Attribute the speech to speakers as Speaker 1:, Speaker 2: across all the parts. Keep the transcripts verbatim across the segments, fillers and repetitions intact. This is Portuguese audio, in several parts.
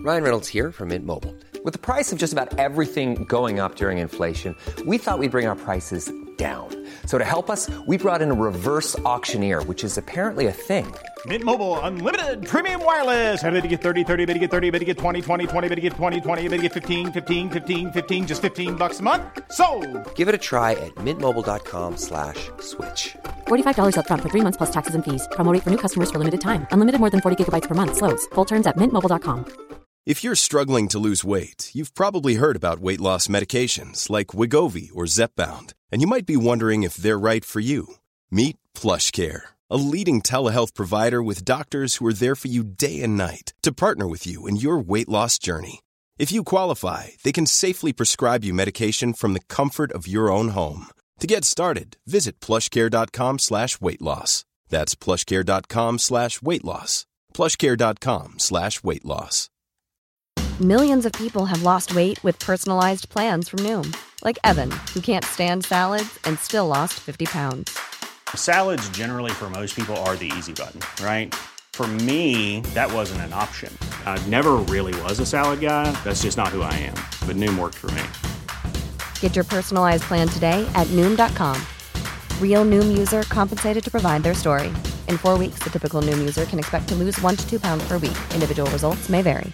Speaker 1: Ryan Reynolds here from Mint Mobile. With the price of just about everything going up during inflation, we thought we'd bring our prices down. So to help us, we brought in a reverse auctioneer, which is apparently a thing.
Speaker 2: Mint Mobile Unlimited Premium Wireless. How to get thirty, thirty, how to get thirty, how to get twenty, twenty, twenty, how to get twenty, twenty, how to get fifteen, fifteen, fifteen, fifteen, just fifteen bucks a month? Sold!
Speaker 1: Give it a try at mintmobile.com slash switch.
Speaker 3: forty-five dollars up front for three months plus taxes and fees. Promo rate for new customers for limited time. Unlimited more than forty gigabytes per month. Slows full terms at mint mobile dot com.
Speaker 4: If you're struggling to lose weight, you've probably heard about weight loss medications like Wegovy or Zepbound, and you might be wondering if they're right for you. Meet PlushCare, a leading telehealth provider with doctors who are there for you day and night to partner with you in your weight loss journey. If you qualify, they can safely prescribe you medication from the comfort of your own home. To get started, visit plushcare.com slash weight loss. That's plushcare.com slash weight loss. plushcare.com slash weight loss.
Speaker 5: Millions of people have lost weight with personalized plans from Noom. Like Evan, who can't stand salads and still lost fifty pounds.
Speaker 2: Salads generally for most people are the easy button, right? For me, that wasn't an option. I never really was a salad guy. That's just not who I am. But Noom worked for me.
Speaker 5: Get your personalized plan today at Noom dot com. Real Noom user compensated to provide their story. In four weeks, the typical Noom user can expect to lose one to two pounds per week. Individual results may vary.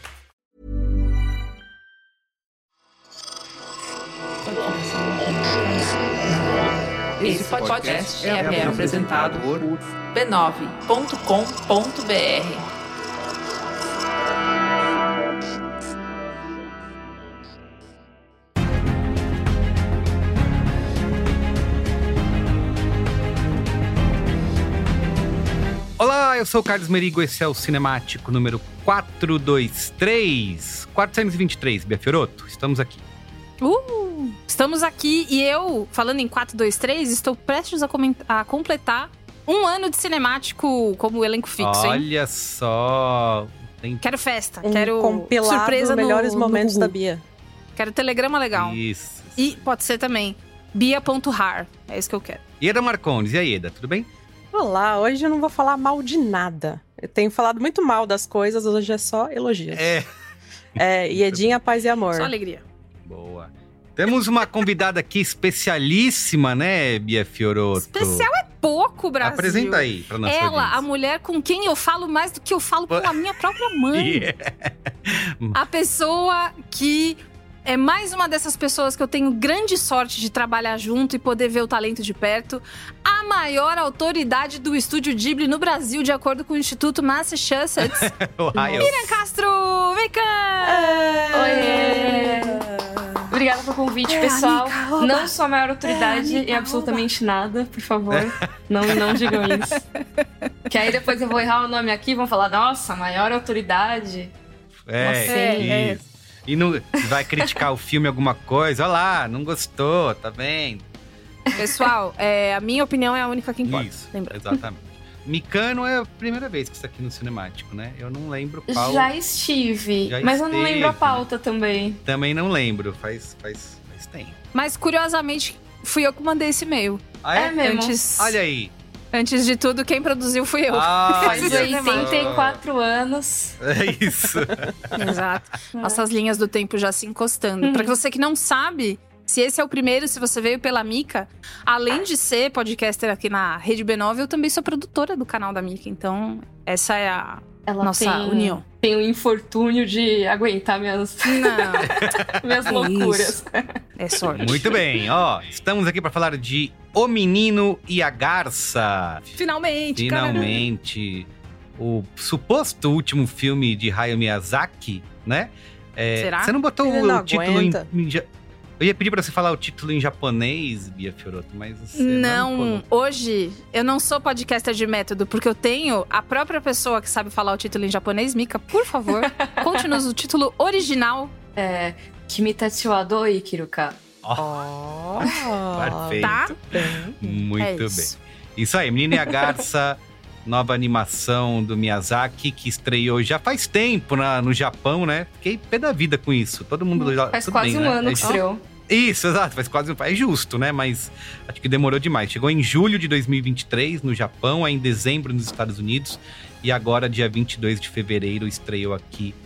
Speaker 6: Esse podcast é apresentado por b nove ponto com ponto b r.
Speaker 7: Olá, eu sou o Carlos Merigo, esse é o Cinemático número quatrocentos e vinte e três. quatrocentos e vinte e três, Bia Fiorotto, estamos aqui.
Speaker 8: Uh, estamos aqui e eu, falando em quatrocentos e vinte e três, estou prestes a, a completar um ano de Cinemático como elenco fixo, hein?
Speaker 7: Olha só! Tem...
Speaker 8: Quero festa,
Speaker 9: um
Speaker 8: quero
Speaker 9: compilado
Speaker 8: surpresa
Speaker 9: no melhores
Speaker 8: no,
Speaker 9: momentos
Speaker 8: no
Speaker 9: da Bia.
Speaker 8: Quero telegrama legal.
Speaker 7: Isso.
Speaker 8: E pode ser também bia.har, é isso que eu quero.
Speaker 7: Ieda Marcondes, e aí, Ieda, tudo bem?
Speaker 9: Olá, hoje eu não vou falar mal de nada. Eu tenho falado muito mal das coisas, hoje é só elogios.
Speaker 7: É.
Speaker 9: É, Iedinha, paz e amor.
Speaker 8: Só alegria.
Speaker 7: Boa. Temos uma convidada aqui especialíssima, né, Bia Fiorotto?
Speaker 8: Especial é pouco, Brasil.
Speaker 7: Apresenta aí pra nossa
Speaker 8: Ela,
Speaker 7: audiência.
Speaker 8: a mulher com quem eu falo mais do que eu falo com a minha própria mãe.
Speaker 7: Yeah.
Speaker 8: A pessoa que é mais uma dessas pessoas que eu tenho grande sorte de trabalhar junto e poder ver o talento de perto. A maior autoridade do Estúdio Ghibli no Brasil, de acordo com o Instituto Massachusetts. Miriam Castro, vem cá!
Speaker 10: Oi! Obrigada pelo convite,
Speaker 8: é,
Speaker 10: pessoal.
Speaker 8: amiga,
Speaker 10: não sou a maior autoridade
Speaker 8: é, amiga,
Speaker 10: em absolutamente oba. nada, por favor. Não, não digam isso. Que aí depois eu vou errar o nome aqui e vão falar, nossa, maior autoridade.
Speaker 7: É, é, isso. É. E não vai criticar o filme alguma coisa. Olha lá, não gostou, tá vendo?
Speaker 8: Pessoal, é, a minha opinião é a única que importa.
Speaker 7: Isso,
Speaker 8: lembra?
Speaker 7: Exatamente. Micano é a primeira vez que está aqui no Cinemático, né? Eu não lembro qual...
Speaker 10: Já estive,
Speaker 7: Já
Speaker 10: mas
Speaker 7: esteve.
Speaker 10: eu não lembro a pauta também.
Speaker 7: Também não lembro, faz, faz, faz tempo.
Speaker 8: Mas, curiosamente, fui eu que mandei esse e-mail.
Speaker 7: Ah, é?
Speaker 10: É mesmo?
Speaker 8: Antes,
Speaker 7: Olha aí.
Speaker 8: Antes de tudo, quem produziu fui eu.
Speaker 7: Ah,
Speaker 10: faz oitenta e quatro anos.
Speaker 7: É isso.
Speaker 8: Exato. Nossas linhas do tempo já se encostando. Uhum. Pra você que não sabe... Se esse é o primeiro, se você veio pela Mica, além de ser podcaster aqui na Rede B nove, eu também sou produtora do canal da Mica. Então, essa é a
Speaker 10: Ela
Speaker 8: nossa
Speaker 10: tem,
Speaker 8: união.
Speaker 10: Tem o infortúnio de aguentar minhas, minhas
Speaker 8: é
Speaker 10: loucuras.
Speaker 8: Isso. É sorte.
Speaker 7: Muito bem, ó. Estamos aqui para falar de O Menino e a Garça.
Speaker 8: Finalmente,
Speaker 7: Finalmente. Cara. O suposto último filme de Hayao Miyazaki, né? É,
Speaker 8: Será?
Speaker 7: Você não botou
Speaker 9: Ele
Speaker 7: o
Speaker 9: não
Speaker 7: título
Speaker 9: aguenta.
Speaker 7: em... em Eu ia pedir pra você falar o título em japonês, Bia Fiorotto, mas você não...
Speaker 8: Não, hoje eu não sou podcaster de método, porque eu tenho a própria pessoa que sabe falar o título em japonês. Mica, por favor, conte-nos o título original.
Speaker 10: É, Kimi Tetsu wa dou ikiruka.
Speaker 7: Oh, perfeito.
Speaker 8: Tá?
Speaker 7: Muito
Speaker 8: é
Speaker 7: bem.
Speaker 8: isso.
Speaker 7: Isso aí, Menina e a Garça, nova animação do Miyazaki, que estreou já faz tempo na, no Japão, né? Fiquei pé da vida com isso. Todo mundo...
Speaker 10: Faz
Speaker 7: tudo
Speaker 10: quase
Speaker 7: bem,
Speaker 10: um
Speaker 7: né?
Speaker 10: ano
Speaker 7: é,
Speaker 10: que estreou.
Speaker 7: Isso, exato, faz quase um... É justo, né? Mas acho que demorou demais. Chegou em julho de dois mil e vinte e três no Japão, aí em dezembro nos Estados Unidos. E agora, dia vinte e dois de fevereiro, estreou aqui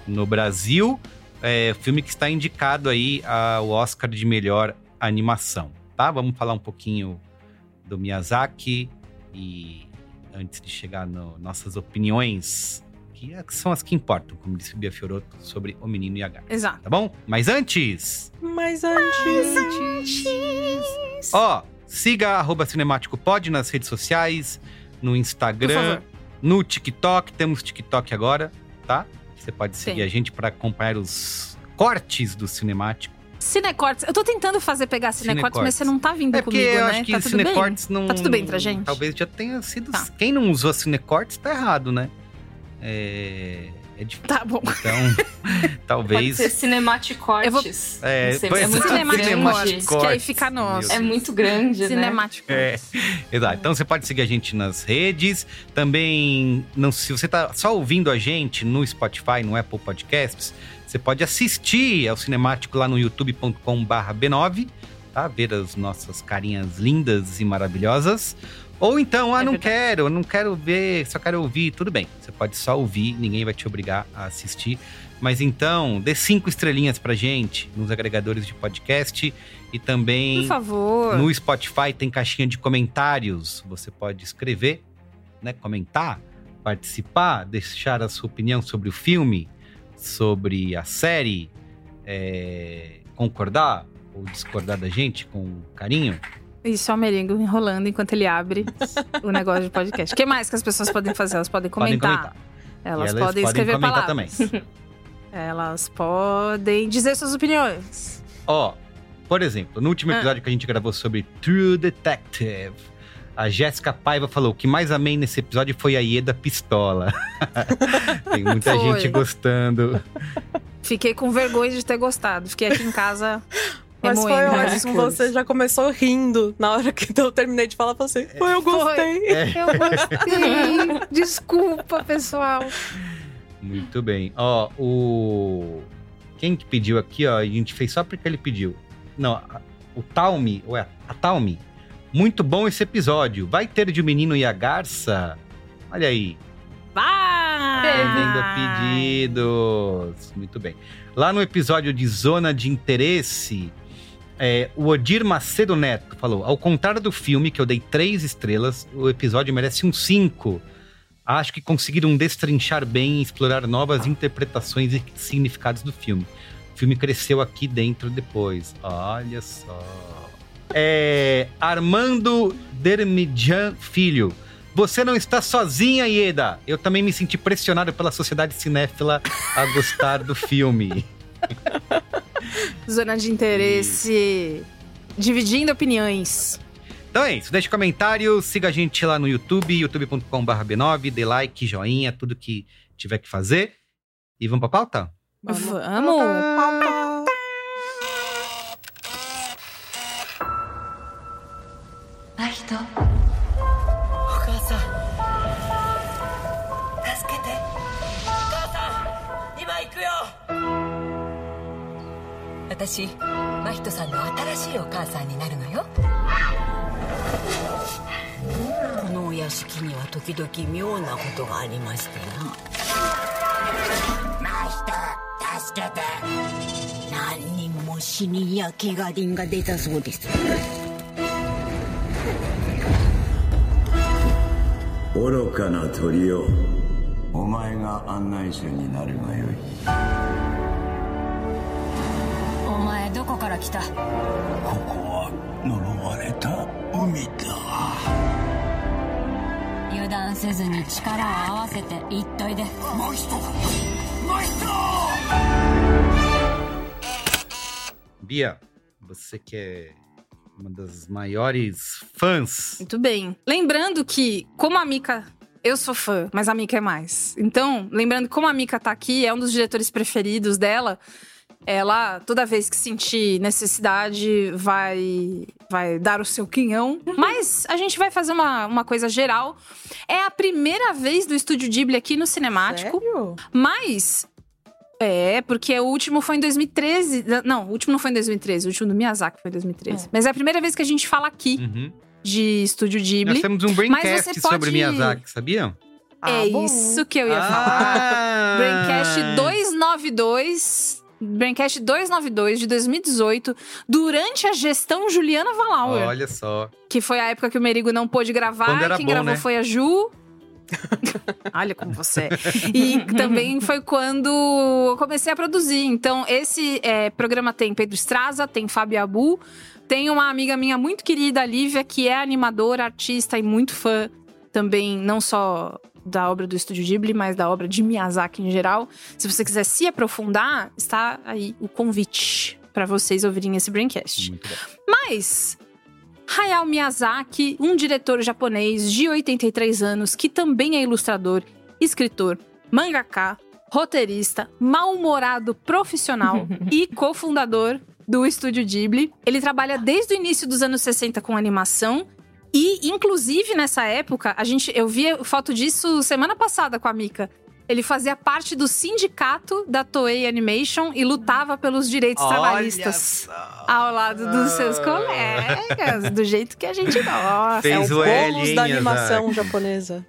Speaker 7: no Brasil. É filme que está indicado aí ao Oscar de melhor animação, tá? Vamos falar um pouquinho do Miyazaki e antes de chegar nas nossas opiniões, que são as que importam, como disse Bia Fiorotto, sobre O Menino e a Garça.
Speaker 8: Exato.
Speaker 7: Tá bom? Mas antes...
Speaker 9: Mas antes...
Speaker 7: Ó, siga arroba CinemáticoPod nas redes sociais, no
Speaker 8: Por
Speaker 7: Instagram,
Speaker 8: favor.
Speaker 7: no TikTok. Temos TikTok agora, tá? Você pode seguir
Speaker 8: Tem.
Speaker 7: a gente para acompanhar os cortes do Cinemático.
Speaker 8: Cinecortes. Eu tô tentando fazer pegar Cinecortes,
Speaker 7: Cinecortes.
Speaker 8: mas você não tá vindo
Speaker 7: É porque
Speaker 8: comigo,
Speaker 7: eu
Speaker 8: né?
Speaker 7: acho que
Speaker 8: Tá tudo bem?
Speaker 7: Cinecortes não...
Speaker 8: Tá tudo bem pra gente?
Speaker 7: Talvez já tenha sido...
Speaker 8: Tá.
Speaker 7: Quem não usou Cinecortes tá errado, né? É... É difícil.
Speaker 8: Tá bom.
Speaker 7: Então,
Speaker 10: Pode
Speaker 7: talvez...
Speaker 10: ser Cinematicortes.
Speaker 7: É,
Speaker 10: Não sei,
Speaker 7: pois
Speaker 10: é muito
Speaker 8: Cinematicortes,
Speaker 10: grande.
Speaker 8: que aí fica nosso.
Speaker 10: É muito grande, né?
Speaker 8: Cinemático.
Speaker 7: É, exato. Então você pode seguir a gente nas redes. Também, não, se você tá só ouvindo a gente no Spotify, no Apple Podcasts, você pode assistir ao Cinemático lá no youtube ponto com barra B nove, tá? Ver as nossas carinhas lindas e maravilhosas. Ou então, ah,
Speaker 8: É
Speaker 7: não
Speaker 8: verdade.
Speaker 7: quero, não quero ver, só quero ouvir. Tudo bem, você pode só ouvir, ninguém vai te obrigar a assistir. Mas então, dê cinco estrelinhas pra gente nos agregadores de podcast e também
Speaker 8: Por favor.
Speaker 7: no Spotify tem caixinha de comentários. Você pode escrever, né, comentar, participar, deixar a sua opinião sobre o filme, sobre a série, é, concordar ou discordar da gente com carinho.
Speaker 8: Isso, é o Merigo enrolando enquanto ele abre o negócio de podcast. O que mais que as pessoas podem fazer? Elas podem
Speaker 7: Podem
Speaker 8: comentar.
Speaker 7: comentar.
Speaker 8: Elas,
Speaker 7: E elas
Speaker 8: podem
Speaker 7: podem
Speaker 8: escrever
Speaker 7: comentar
Speaker 8: palavras.
Speaker 7: também.
Speaker 8: Elas podem dizer suas opiniões.
Speaker 7: Ó, por exemplo, no último
Speaker 8: Ah.
Speaker 7: episódio que a gente gravou sobre True Detective, a Jéssica Paiva falou: o que mais amei nesse episódio foi a Ieda Pistola. Tem muita
Speaker 8: Foi.
Speaker 7: gente gostando.
Speaker 8: Fiquei com vergonha de ter gostado. Fiquei aqui em casa
Speaker 9: Mas foi
Speaker 8: remoendo as
Speaker 9: ótimo,
Speaker 8: coisas.
Speaker 9: você já começou rindo na hora que eu terminei de falar pra você. Pô, eu gostei.
Speaker 8: Eu gostei. Desculpa, pessoal.
Speaker 7: Muito bem. Ó, o... Quem que pediu aqui, ó, a gente fez só porque ele pediu. Não, a- o Talmi, ué, a Talmi. Muito bom esse episódio. Vai ter de O Menino e a Garça? Olha aí.
Speaker 8: Vai!
Speaker 7: Atendendo pedidos. Muito bem. Lá no episódio de Zona de Interesse, é, o Odir Macedo Neto falou: ao contrário do filme, que eu dei três estrelas, o episódio merece um cinco. Acho que conseguiram destrinchar bem e explorar novas interpretações e significados do filme. O filme cresceu aqui dentro depois. Olha só. É, Armando Dermidjan Filho. Você não está sozinha, Ieda. Eu também me senti pressionado pela sociedade cinéfila a gostar do filme.
Speaker 8: Zona de interesse. Dividindo opiniões.
Speaker 7: Então é isso. Deixe comentário, siga a gente lá no YouTube, youtube ponto com barra B nove, dê like, joinha, tudo que tiver que fazer. E vamos pra pauta?
Speaker 8: Vamos.
Speaker 9: Pauta.
Speaker 11: アヒトお母さん助けてお母さん今行くよ私真人さんの新しいお母さんになるのよこのお屋敷には時々妙なことがありましてな真人助けて何人も死人や怪我人が出たそうです
Speaker 12: 愚かな鳥よお前が案内者になるがよい
Speaker 11: お前どこから来た
Speaker 12: ここは呪われた海だ
Speaker 11: 油断せずに力を合わせて言っといで
Speaker 12: 真人真人
Speaker 7: Bia, você que é uma das maiores fãs.
Speaker 8: Muito bem. Lembrando que, como a Mika... Eu sou fã, mas a Mika é mais. Então, lembrando que como a Mika tá aqui, é um dos diretores preferidos dela, ela, toda vez que sentir necessidade, vai, vai dar o seu quinhão. Mas a gente vai fazer uma, uma coisa geral. É a primeira vez do Estúdio Ghibli aqui no Cinemático.
Speaker 9: Sério?
Speaker 8: Mas... É, porque o último foi em dois mil e treze. Não, o último não foi em dois mil e treze. O último do Miyazaki foi em dois mil e treze. É. Mas é a primeira vez que a gente fala aqui
Speaker 7: Uhum.
Speaker 8: de Estúdio Ghibli.
Speaker 7: Nós temos um
Speaker 8: Mas
Speaker 7: braincast
Speaker 8: você pode-
Speaker 7: sobre Miyazaki, sabiam?
Speaker 8: É
Speaker 9: bom.
Speaker 8: isso que eu ia
Speaker 7: Ah.
Speaker 8: falar. Braincast duzentos e noventa e dois. Braincast duzentos e noventa e dois de dois mil e dezoito, durante a gestão Juliana Valauer.
Speaker 7: Olha só.
Speaker 8: Que foi a época que o Merigo não pôde gravar.
Speaker 7: Quando era
Speaker 8: Quem
Speaker 7: bom,
Speaker 8: gravou
Speaker 7: né?
Speaker 8: foi a Ju. Olha como você é. E também foi quando eu comecei a produzir. Então, esse é, programa tem Pedro Estraza, tem Fábio Abu, tem uma amiga minha muito querida, Lívia, que é animadora, artista e muito fã também, não só da obra do Estúdio Ghibli, mas da obra de Miyazaki em geral. Se você quiser se aprofundar, está aí o convite para vocês ouvirem esse Braincast.
Speaker 7: Muito bom.
Speaker 8: Mas Hayao Miyazaki, um diretor japonês de oitenta e três anos, que também é ilustrador, escritor, mangaka, roteirista, mal-humorado profissional e cofundador do Estúdio Ghibli. Ele trabalha desde o início dos anos sessenta com animação. E, inclusive, nessa época, a gente, eu vi foto disso semana passada com a Mika. Ele fazia parte do sindicato da Toei Animation e lutava pelos direitos
Speaker 7: Olha
Speaker 8: trabalhistas
Speaker 7: só.
Speaker 8: ao lado dos seus colegas, do jeito que a gente gosta.
Speaker 7: Fez
Speaker 9: é
Speaker 7: o
Speaker 9: o
Speaker 7: L,
Speaker 9: bônus
Speaker 7: hein,
Speaker 9: da
Speaker 7: Miyazaki?
Speaker 9: animação japonesa.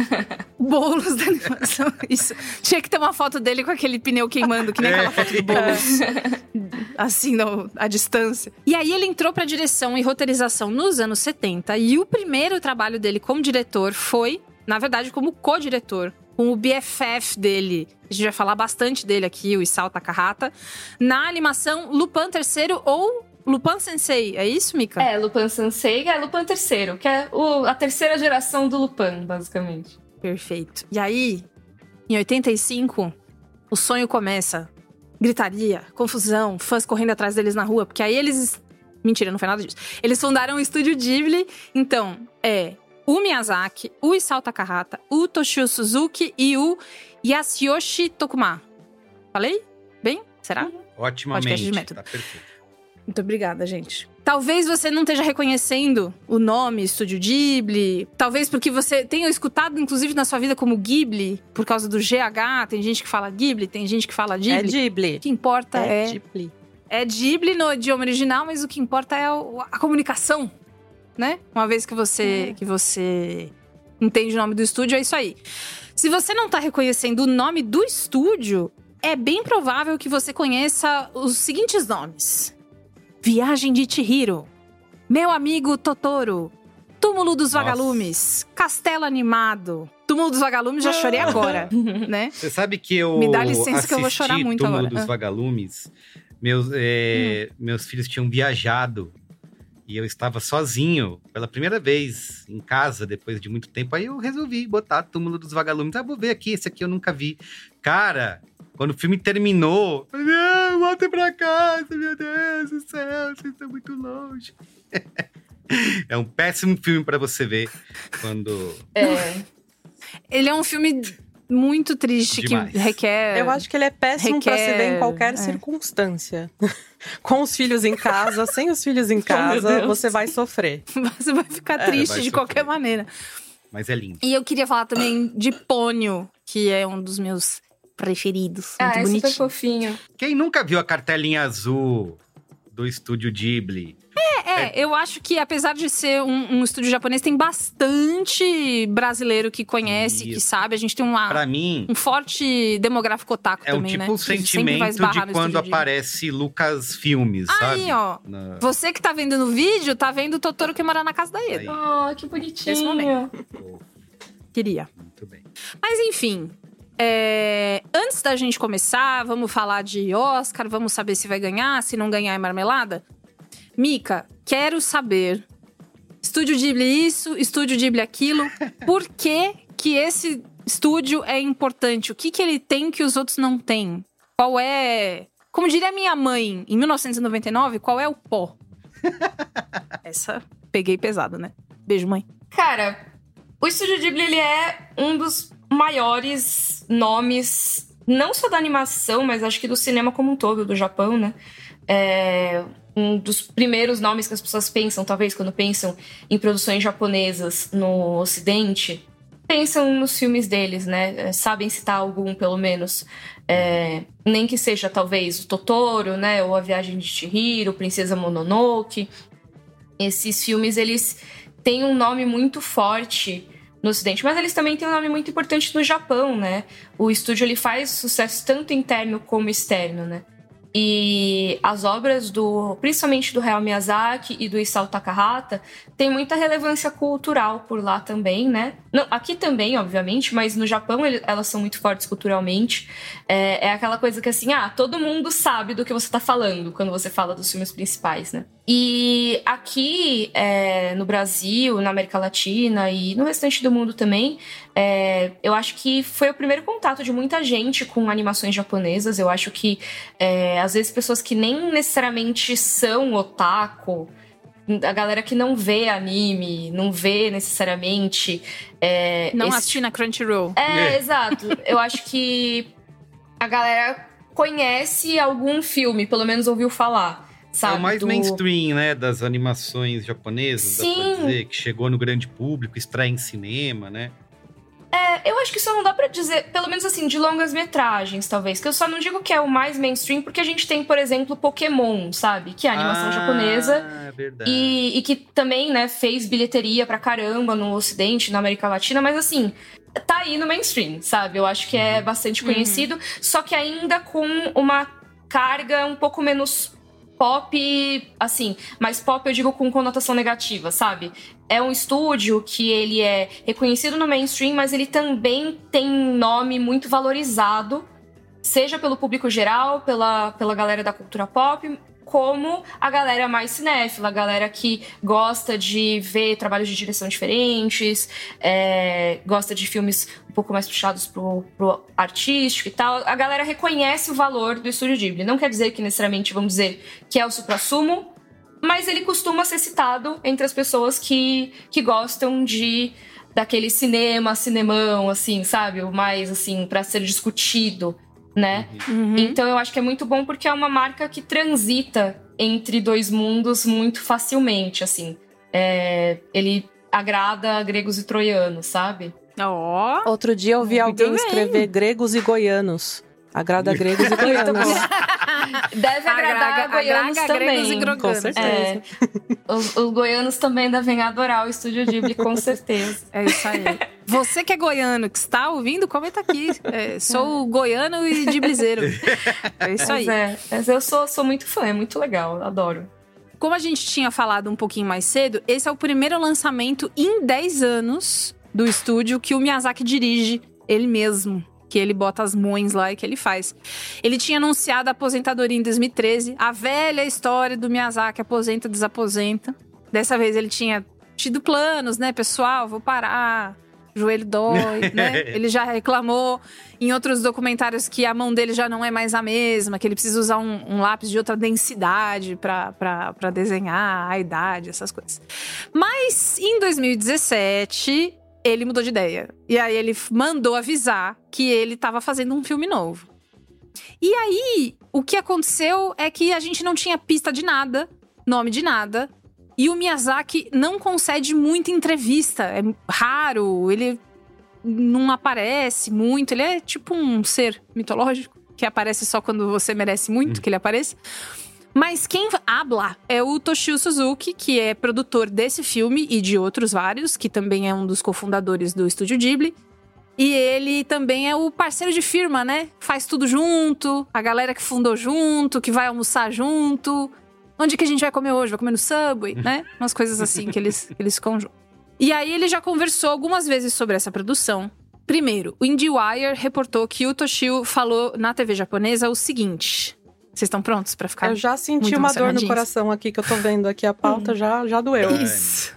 Speaker 8: Bônus da animação, isso. Tinha que ter uma foto dele com aquele pneu queimando, que nem aquela foto do Bônus. Assim, no, à distância. E aí ele entrou pra direção e roteirização nos anos setenta. E o primeiro trabalho dele como diretor foi, na verdade, como co-diretor, com o B F F dele. A gente vai falar bastante dele aqui, o Isao Takahata. Na animação Lupin terceiro ou Lupin Sensei. É isso, Mika?
Speaker 10: É, Lupin Sensei é Lupin terceiro, que é o, a terceira geração do Lupin, basicamente.
Speaker 8: Perfeito. E aí, em oitenta e cinco, o sonho começa. Gritaria, confusão, fãs correndo atrás deles na rua. Porque aí eles... Mentira, não foi nada disso. Eles fundaram o Estúdio Ghibli. Então, é o Miyazaki, o Isao Takahata, o Toshio Suzuki e o Yasuyoshi Tokuma. Falei? Bem? Será? Podcast de
Speaker 7: Otimamente.
Speaker 8: método.
Speaker 7: Tá perfeito.
Speaker 8: Muito obrigada, gente. Talvez você não esteja reconhecendo o nome Estúdio Ghibli. Talvez porque você tenha escutado, inclusive, na sua vida como Ghibli, por causa do G H. Tem gente que fala Ghibli, tem gente que fala Ghibli.
Speaker 9: É Ghibli.
Speaker 8: O que importa é...
Speaker 9: É Ghibli.
Speaker 8: É Ghibli no idioma original, mas o que importa é o- a comunicação, né? Uma vez que você, que você entende o nome do estúdio, é isso aí. Se você não tá reconhecendo o nome do estúdio, é bem provável que você conheça os seguintes nomes. Viagem de Chihiro, Meu Amigo Totoro, Túmulo dos
Speaker 7: Nossa.
Speaker 8: Vagalumes, Castelo Animado. Túmulo dos Vagalumes, já chorei agora, né?
Speaker 7: Você sabe que eu
Speaker 8: Me dá licença que eu vou
Speaker 7: assisti
Speaker 8: chorar muito
Speaker 7: Túmulo
Speaker 8: agora.
Speaker 7: dos
Speaker 8: Ah.
Speaker 7: Vagalumes. Meus, é, meus filhos tinham viajado e eu estava sozinho pela primeira vez em casa, depois de muito tempo. Aí eu resolvi botar Túmulo dos Vagalumes. Ah, vou ver aqui, esse aqui eu nunca vi. Cara, quando o filme terminou, eu falei, não, voltem pra casa, meu Deus do céu, vocês estão muito longe. É um péssimo filme pra você ver quando...
Speaker 10: É.
Speaker 8: Ele é um filme muito triste,
Speaker 7: Demais.
Speaker 8: que requer...
Speaker 9: Eu acho que ele é péssimo pra se ver
Speaker 8: requer-
Speaker 9: em qualquer
Speaker 8: é.
Speaker 9: circunstância. Com os filhos em casa, sem os filhos em casa,
Speaker 10: Deus.
Speaker 9: você vai sofrer.
Speaker 8: Você vai ficar
Speaker 9: É,
Speaker 8: triste
Speaker 7: vai
Speaker 8: de
Speaker 7: sofrer.
Speaker 8: qualquer maneira.
Speaker 7: Mas é lindo.
Speaker 8: E eu queria falar também de Pônio, que é um dos meus preferidos.
Speaker 10: Ah,
Speaker 8: Muito
Speaker 10: é super
Speaker 8: bonitinho.
Speaker 10: fofinho.
Speaker 7: Quem nunca viu a cartelinha azul do Estúdio Ghibli?
Speaker 8: É, eu acho que apesar de ser um, um estúdio japonês, tem bastante brasileiro que conhece, que
Speaker 7: Isso.
Speaker 8: sabe. A gente tem uma,
Speaker 7: Pra mim,
Speaker 8: um forte demográfico otaku
Speaker 7: é um
Speaker 8: também,
Speaker 7: tipo
Speaker 8: né?
Speaker 7: o
Speaker 8: Que sempre vai
Speaker 7: sentimento
Speaker 8: esbarrar
Speaker 7: de
Speaker 8: no
Speaker 7: quando
Speaker 8: Estúdio Ghibli.
Speaker 7: aparece Lucas Filmes, sabe?
Speaker 8: Aí, ó.
Speaker 7: Na-
Speaker 8: Você que tá vendo no vídeo, tá vendo o Totoro que mora na casa da Eda.
Speaker 10: Oh, que bonitinho.
Speaker 8: Nesse momento. Queria.
Speaker 7: Muito bem.
Speaker 8: Mas enfim, é, antes da gente começar, vamos falar de Oscar, vamos saber se vai ganhar, se não ganhar é marmelada. Mika, quero saber, Estúdio Ghibli isso, Estúdio Ghibli aquilo, por que que esse estúdio é importante? O que que ele tem que os outros não têm? Qual é... Como diria minha mãe, em mil novecentos e noventa e nove, qual é o pó? Essa peguei pesado, né? Beijo, mãe.
Speaker 10: Cara, o Estúdio Ghibli, ele é um dos maiores nomes, não só da animação, mas acho que do cinema como um todo, do Japão, né? É um dos primeiros nomes que as pessoas pensam, talvez, quando pensam em produções japonesas no Ocidente, pensam nos filmes deles, né? Sabem citar algum, pelo menos. É, nem que seja, talvez, o Totoro, né? Ou A Viagem de Chihiro, Princesa Mononoke. Esses filmes, eles têm um nome muito forte no Ocidente. Mas eles também têm um nome muito importante no Japão, né? O estúdio ele faz sucesso tanto interno como externo, né? E as obras do, principalmente do Hayao Miyazaki e do Isao Takahata, tem muita relevância cultural por lá também, né? Não, aqui também, obviamente, mas no Japão ele, elas são muito fortes culturalmente. É, é aquela coisa que assim, ah, todo mundo sabe do que você tá falando quando você fala dos filmes principais, né? E aqui, é, no Brasil, na América Latina e no restante do mundo também, é, eu acho que foi o primeiro contato de muita gente com animações japonesas. Eu acho que, é, às vezes, pessoas que nem necessariamente são otaku, a galera que não vê anime, não vê necessariamente... É,
Speaker 8: não
Speaker 10: esse...
Speaker 8: assiste na Crunchyroll.
Speaker 10: É, é, exato. Eu acho que a galera conhece algum filme, pelo menos ouviu falar. Sabe,
Speaker 7: é o mais
Speaker 10: do...
Speaker 7: mainstream, né, das animações japonesas,
Speaker 10: Sim.
Speaker 7: dá pra dizer, que chegou no grande público, estreia em cinema, né?
Speaker 10: É, eu acho que isso não dá pra dizer, pelo menos assim, de longas metragens, talvez. Que eu só não digo que é o mais mainstream, porque a gente tem, por exemplo, Pokémon, sabe? Que é a animação
Speaker 7: ah,
Speaker 10: japonesa.
Speaker 7: É verdade.
Speaker 10: E, e que também, né, fez bilheteria pra caramba no Ocidente, na América Latina, mas assim, tá aí no mainstream, sabe? Eu acho que é bastante conhecido, uhum. Só que ainda com uma carga um pouco menos pop, assim, mas pop eu digo com conotação negativa, sabe? É um estúdio que ele é reconhecido no mainstream, mas ele também tem um nome muito valorizado, seja pelo público geral, pela, pela galera da cultura pop, como a galera mais cinéfila, a galera que gosta de ver trabalhos de direção diferentes, é, gosta de filmes um pouco mais puxados pro, pro artístico e tal. A galera reconhece o valor do Estúdio Ghibli. Não quer dizer que necessariamente vamos dizer que é o suprassumo, mas ele costuma ser citado entre as pessoas que, que gostam de daquele cinema, cinemão, assim, sabe? O mais, assim, pra ser discutido, né?
Speaker 8: Uhum.
Speaker 10: Então eu acho que é muito bom porque é uma marca que transita entre dois mundos muito facilmente, assim. É, ele agrada gregos e troianos, sabe?
Speaker 8: Ó. Oh,
Speaker 9: outro dia eu vi alguém bem. escrever gregos e goianos. Agrada gregos e goianos.
Speaker 10: Deve agradar
Speaker 8: Agraga,
Speaker 10: goianos
Speaker 8: agrada
Speaker 10: também.
Speaker 8: Gregos e groganos.
Speaker 9: Com certeza.
Speaker 10: É, os, os goianos também devem adorar o Estúdio Ghibli, com certeza.
Speaker 8: É isso aí. Você que é goiano, que está ouvindo, comenta aqui. É, sou goiano e Ghiblizeiro. É isso aí.
Speaker 10: Mas é, mas eu sou, sou muito fã, é muito legal, adoro.
Speaker 8: Como a gente tinha falado um pouquinho mais cedo, esse é o primeiro lançamento em dez anos do estúdio que o Miyazaki dirige ele mesmo. Que ele bota as mãos lá e que ele faz. Ele tinha anunciado a aposentadoria em dois mil e treze. A velha história do Miyazaki, aposenta, desaposenta. Dessa vez ele tinha tido planos, né? Pessoal, vou parar, joelho dói, né? Ele já reclamou em outros documentários que a mão dele já não é mais a mesma, que ele precisa usar um, um lápis de outra densidade pra, pra, pra desenhar a idade, essas coisas. Mas, em dois mil e dezessete... ele mudou de ideia. E aí ele mandou avisar que ele estava fazendo um filme novo. E aí, o que aconteceu é que a gente não tinha pista de nada, nome de nada. E o Miyazaki não concede muita entrevista. É raro, ele não aparece muito. Ele é tipo um ser mitológico, que aparece só quando você merece muito que ele apareça. Mas quem habla é o Toshio Suzuki, que é produtor desse filme e de outros vários, que também é um dos cofundadores do Estúdio Ghibli. E ele também é o parceiro de firma, né? Faz tudo junto, a galera que fundou junto, que vai almoçar junto. Onde que a gente vai comer hoje? Vai comer no Subway, né? Umas coisas assim que eles, que eles ficam juntos. E aí ele já conversou algumas vezes sobre essa produção. Primeiro, o IndieWire reportou que o Toshio falou na T V japonesa o seguinte... Vocês estão prontos pra ficar?
Speaker 9: Eu já senti uma dor no coração aqui, que eu tô vendo aqui a pauta, já, já doeu.
Speaker 8: Isso.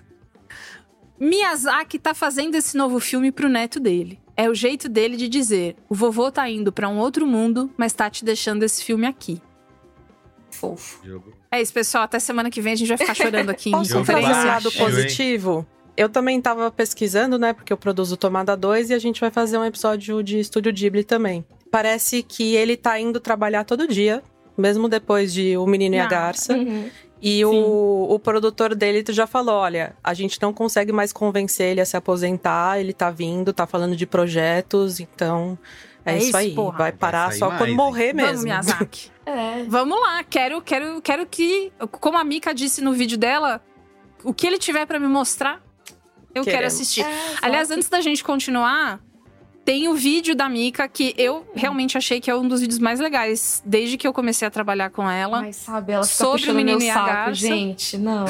Speaker 8: Miyazaki tá fazendo esse novo filme pro neto dele. É o jeito dele de dizer, o vovô tá indo pra um outro mundo, mas tá te deixando esse filme aqui.
Speaker 10: Fofo.
Speaker 8: É isso, pessoal. Até semana que vem a gente vai ficar chorando aqui.
Speaker 9: Posso
Speaker 8: em
Speaker 9: trazer um lado
Speaker 7: Baixo,
Speaker 9: positivo? Eu também tava pesquisando, né, porque eu produzo Tomada dois e a gente vai fazer um episódio de Estúdio Ghibli também. Parece que ele tá indo trabalhar todo dia, mesmo depois de O Menino
Speaker 8: não.
Speaker 9: e a Garça.
Speaker 10: Uhum.
Speaker 9: E o, o produtor dele já falou, olha, a gente não consegue mais convencer ele a se aposentar, ele tá vindo, tá falando de projetos, então é,
Speaker 8: é
Speaker 9: isso,
Speaker 8: isso
Speaker 9: aí.
Speaker 8: porra.
Speaker 9: Vai parar
Speaker 7: Vai
Speaker 9: só
Speaker 7: mais,
Speaker 9: quando
Speaker 7: hein?
Speaker 9: morrer mesmo.
Speaker 8: Vamos, Miyazaki.
Speaker 10: É.
Speaker 8: Vamos lá, quero, quero, quero que, como a Mika disse no vídeo dela, o que ele tiver pra me mostrar, Eu
Speaker 9: Queremos.
Speaker 8: quero assistir.
Speaker 10: É,
Speaker 8: Aliás,
Speaker 10: exato.
Speaker 8: antes da gente continuar, tem o vídeo da Mika que eu realmente achei que é um dos vídeos mais legais desde que eu comecei a trabalhar com ela.
Speaker 10: Mas sabe, ela fica
Speaker 8: Sobre o
Speaker 10: puxando
Speaker 8: menino
Speaker 10: meu
Speaker 8: e a
Speaker 10: saco,
Speaker 8: garça.
Speaker 10: gente. Não.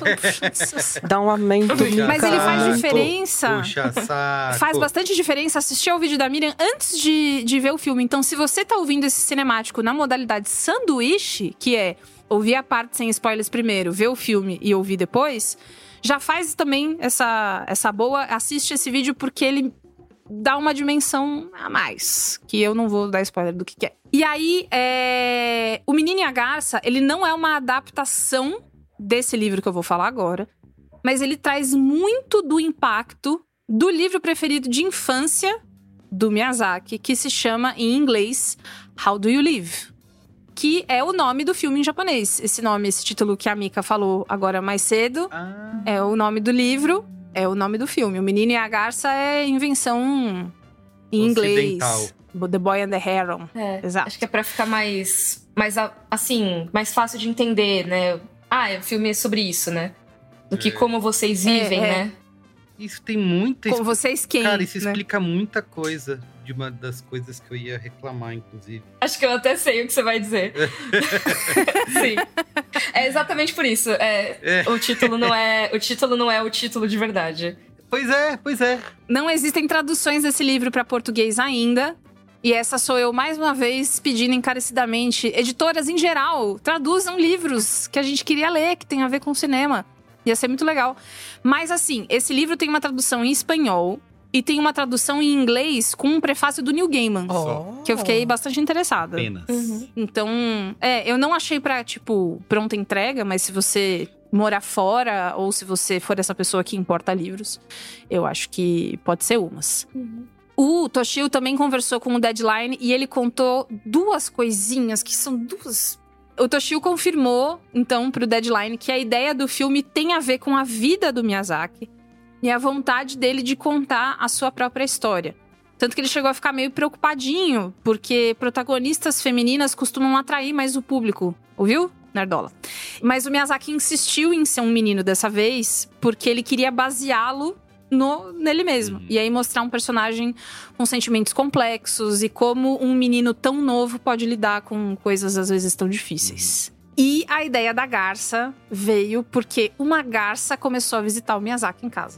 Speaker 9: Dá um aumento.
Speaker 8: Mas ele faz
Speaker 9: Canto.
Speaker 8: diferença.
Speaker 7: Puxa saco.
Speaker 8: Faz bastante diferença assistir ao vídeo da Miriam antes de, de ver o filme. Então, se você tá ouvindo esse cinemático na modalidade sanduíche, que é ouvir a parte sem spoilers primeiro, ver o filme e ouvir depois, já faz também essa, essa boa. Assiste esse vídeo porque ele dá uma dimensão a mais, que eu não vou dar spoiler do que, que é. E aí, é... O Menino e a Garça, ele não é uma adaptação desse livro que eu vou falar agora, mas ele traz muito do impacto do livro preferido de infância do Miyazaki, que se chama, em inglês, How Do You Live? Que é o nome do filme em japonês. Esse nome, esse título que a Mika falou agora mais cedo,
Speaker 7: Ah.
Speaker 8: é o nome do livro, é o nome do filme. O Menino e a Garça é invenção em
Speaker 7: Ocidental.
Speaker 8: inglês. The Boy and the Heron.
Speaker 10: É,
Speaker 8: Exato.
Speaker 10: acho que é pra ficar mais, mais, assim, mais fácil de entender, né? Ah, é um filme sobre isso, né? Do que
Speaker 7: É.
Speaker 10: como vocês vivem,
Speaker 8: É, é.
Speaker 10: né?
Speaker 7: Isso tem muita...
Speaker 8: Com vocês quem,
Speaker 7: Cara, isso
Speaker 8: né?
Speaker 7: explica muita coisa. De uma das coisas que eu ia reclamar, inclusive.
Speaker 10: Acho que eu até sei o que você vai dizer. Sim. É exatamente por isso. É,
Speaker 7: É.
Speaker 10: O título não é, o título não é o título de verdade.
Speaker 7: Pois é, pois é.
Speaker 8: Não existem traduções desse livro para português ainda. E essa sou eu, mais uma vez, pedindo encarecidamente. Editoras, em geral, traduzam livros que a gente queria ler, que tem a ver com cinema. Ia ser muito legal. Mas, assim, esse livro tem uma tradução em espanhol e tem uma tradução em inglês com um prefácio do Neil Gaiman.
Speaker 9: Oh.
Speaker 8: Que eu fiquei bastante interessada.
Speaker 7: Apenas.
Speaker 8: Então, é, eu não achei pra, tipo, pronta entrega, mas se você morar fora ou se você for essa pessoa que importa livros, eu acho que pode ser umas. O Toshio também conversou com o Deadline e ele contou duas coisinhas que são duas. O Toshio confirmou, então, pro Deadline que a ideia do filme tem a ver com a vida do Miyazaki e a vontade dele de contar a sua própria história. Tanto que ele chegou a ficar meio preocupadinho, porque protagonistas femininas costumam atrair mais o público. Ouviu, Nerdola? Mas o Miyazaki insistiu em ser um menino dessa vez, porque ele queria baseá-lo no, nele mesmo. E aí mostrar um personagem com sentimentos complexos e como um menino tão novo pode lidar com coisas às vezes tão difíceis. E a ideia da garça veio porque uma garça começou a visitar o Miyazaki em casa.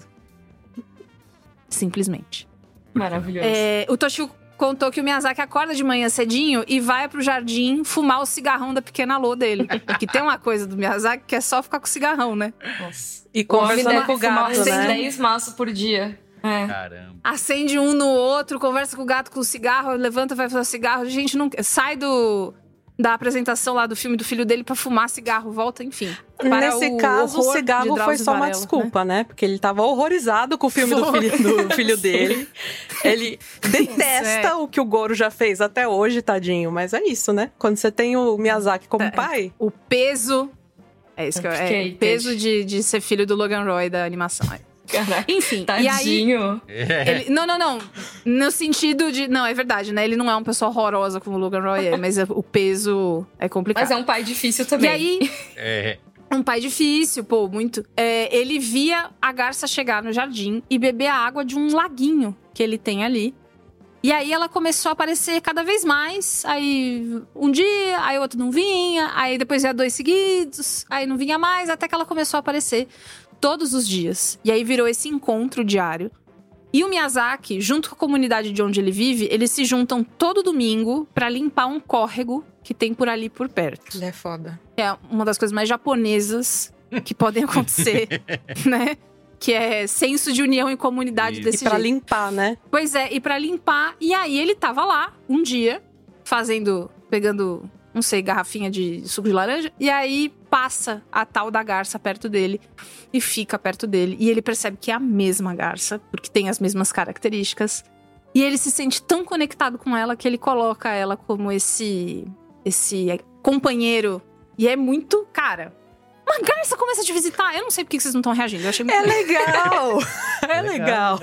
Speaker 8: Simplesmente.
Speaker 10: Maravilhoso.
Speaker 8: É, o Toshio contou que o Miyazaki acorda de manhã cedinho e vai pro jardim fumar o cigarrão da pequena Lô dele. Que tem uma coisa do Miyazaki que é só ficar com o cigarrão, né?
Speaker 10: Nossa.
Speaker 9: E
Speaker 10: O homem
Speaker 9: conversando
Speaker 10: deve
Speaker 9: com o
Speaker 10: fumar
Speaker 9: gato,
Speaker 10: uns
Speaker 9: né?
Speaker 10: dez maços por dia. É.
Speaker 7: Caramba.
Speaker 8: Acende um no outro, conversa com o gato com o cigarro, levanta, vai fazer o cigarro. A gente não sai do da apresentação lá do filme do filho dele pra fumar cigarro, volta, enfim. Para
Speaker 9: Nesse
Speaker 8: o
Speaker 9: caso, o
Speaker 8: horror de
Speaker 9: cigarro foi
Speaker 8: Drauzio
Speaker 9: só uma
Speaker 8: Varela,
Speaker 9: desculpa, né? Porque ele tava horrorizado com o filme do
Speaker 8: Foi.
Speaker 9: filho, do filho dele. Ele detesta
Speaker 8: É.
Speaker 9: o que o Goro já fez até hoje, tadinho. Mas é isso, né? Quando você tem o Miyazaki como
Speaker 8: É.
Speaker 9: pai...
Speaker 8: O peso. É isso que eu, é,
Speaker 10: Complicated.
Speaker 8: o peso de, de ser filho do Logan Roy da animação. é.
Speaker 10: Caraca.
Speaker 8: Enfim, e aí.
Speaker 10: Tadinho.
Speaker 7: É.
Speaker 8: Ele, não, não, não. No sentido de. Não, é verdade, né? Ele não é uma pessoa horrorosa como o Logan Roy é, mas é- o peso é complicado.
Speaker 10: Mas é um pai difícil
Speaker 8: E
Speaker 10: também.
Speaker 8: aí,
Speaker 7: É.
Speaker 8: um pai difícil, pô, muito. É, ele via a garça chegar no jardim e beber a água de um laguinho que ele tem ali. E aí ela começou a aparecer cada vez mais. Aí um dia, aí o outro não vinha. Aí depois ia dois seguidos. Aí não vinha mais, até que ela começou a aparecer todos os dias. E aí virou esse encontro diário. E o Miyazaki, junto com a comunidade de onde ele vive, eles se juntam todo domingo pra limpar um córrego que tem por ali por perto.
Speaker 9: Ele é foda.
Speaker 8: É uma das coisas mais japonesas que podem acontecer, né? Que é senso de união e comunidade
Speaker 7: Isso.
Speaker 8: desse
Speaker 9: E pra
Speaker 8: jeito.
Speaker 9: limpar, né?
Speaker 8: Pois é, e pra limpar. E aí ele tava lá, um dia, fazendo, pegando, não sei, garrafinha de suco de laranja. E aí passa a tal da garça perto dele e fica perto dele. E ele percebe que é a mesma garça, porque tem as mesmas características. E ele se sente tão conectado com ela que ele coloca ela como esse, esse companheiro. E é muito, cara... Uma garça começa a te visitar. Eu não sei por que vocês não estão reagindo. Eu achei muito
Speaker 9: É legal! É legal.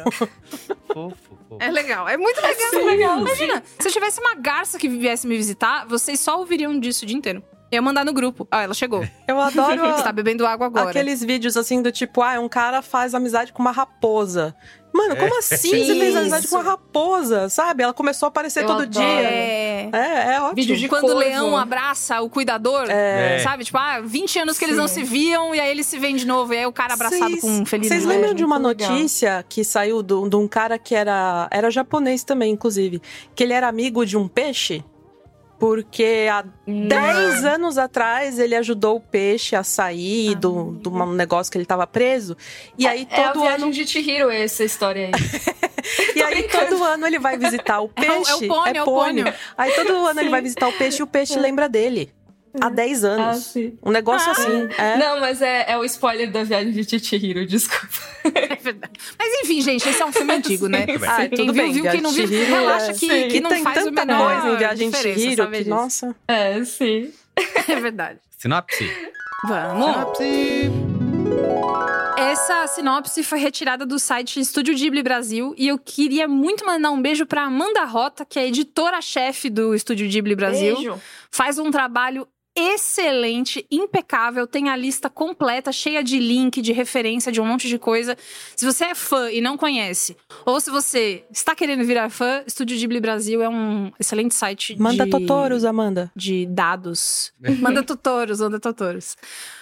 Speaker 7: Fofo, fofo.
Speaker 8: É legal, é muito legal.
Speaker 10: Sim, legal,
Speaker 8: Imagina, se eu tivesse uma garça que viesse me visitar, vocês só ouviriam disso o dia inteiro. Eu ia mandar no grupo. Ah, ela chegou.
Speaker 9: Eu adoro.
Speaker 8: Você tá bebendo água agora.
Speaker 9: Aqueles vídeos assim do tipo, ah, um cara faz amizade com uma raposa. Mano, como assim
Speaker 8: Sim,
Speaker 9: você fez amizade
Speaker 8: isso.
Speaker 9: com uma raposa? Sabe? Ela começou a aparecer
Speaker 10: Eu
Speaker 9: todo
Speaker 10: adoro.
Speaker 9: dia.
Speaker 8: É.
Speaker 9: É, é ótimo.
Speaker 10: Vídeo de
Speaker 8: Quando
Speaker 10: corvo.
Speaker 8: o leão abraça o cuidador,
Speaker 9: É.
Speaker 8: sabe? Tipo, ah, vinte anos que eles
Speaker 10: Sim.
Speaker 8: não se viam e aí eles se veem de novo. E aí o cara abraçado
Speaker 9: Vocês-
Speaker 8: com um felino.
Speaker 9: Vocês
Speaker 8: né?
Speaker 9: lembram de uma
Speaker 10: muito legal.
Speaker 9: notícia que saiu do- de um cara que era, era japonês também, inclusive, que ele era amigo de um peixe? Porque há dez anos atrás ele ajudou o peixe a sair do, do um negócio que ele tava preso. E aí
Speaker 10: É a
Speaker 9: todo
Speaker 10: viagem
Speaker 9: ano.
Speaker 10: de Chihiro essa história aí.
Speaker 9: E aí todo ano ele vai visitar o
Speaker 8: É o- é o
Speaker 9: peixe.
Speaker 8: pônei, é o pônei.
Speaker 9: Aí todo ano ele
Speaker 10: Sim.
Speaker 9: vai visitar o peixe e o peixe lembra dele. Há dez
Speaker 10: Ah,
Speaker 9: anos.
Speaker 10: sim.
Speaker 9: Um negócio assim. É.
Speaker 10: Não, mas é, é o spoiler da viagem de Chihiro, desculpa.
Speaker 8: É verdade. Mas enfim, gente, esse é um filme antigo, né?
Speaker 10: Sim,
Speaker 9: Ah,
Speaker 8: quem
Speaker 9: tudo
Speaker 8: viu,
Speaker 9: bem.
Speaker 8: viu. Quem não viu,
Speaker 9: Viagem de Chihiro,
Speaker 8: relaxa
Speaker 9: é-
Speaker 8: que,
Speaker 9: Sim.
Speaker 8: que
Speaker 9: E
Speaker 8: não
Speaker 9: tem
Speaker 8: faz o
Speaker 9: tanta
Speaker 8: menor
Speaker 9: coisa em Viagem de
Speaker 8: diferença,
Speaker 9: Chihiro
Speaker 8: sabe
Speaker 9: que,
Speaker 8: disso.
Speaker 9: nossa.
Speaker 10: É, sim.
Speaker 8: É verdade.
Speaker 7: Sinopse.
Speaker 8: Vamos.
Speaker 7: Sinopse.
Speaker 8: Essa sinopse foi retirada do site Estúdio Ghibli Brasil e eu queria muito mandar um beijo pra Amanda Rota, que é editora-chefe do Estúdio Ghibli Brasil.
Speaker 10: Beijo.
Speaker 8: Faz um trabalho excelente, impecável, tem a lista completa, cheia de link, de referência, de um monte de coisa. Se você é fã e não conhece, ou se você está querendo virar fã, Estúdio Ghibli Brasil é um excelente site
Speaker 9: Manda
Speaker 8: de...
Speaker 9: Totoros, Amanda.
Speaker 8: de dados. Manda Totoros, manda Totoros.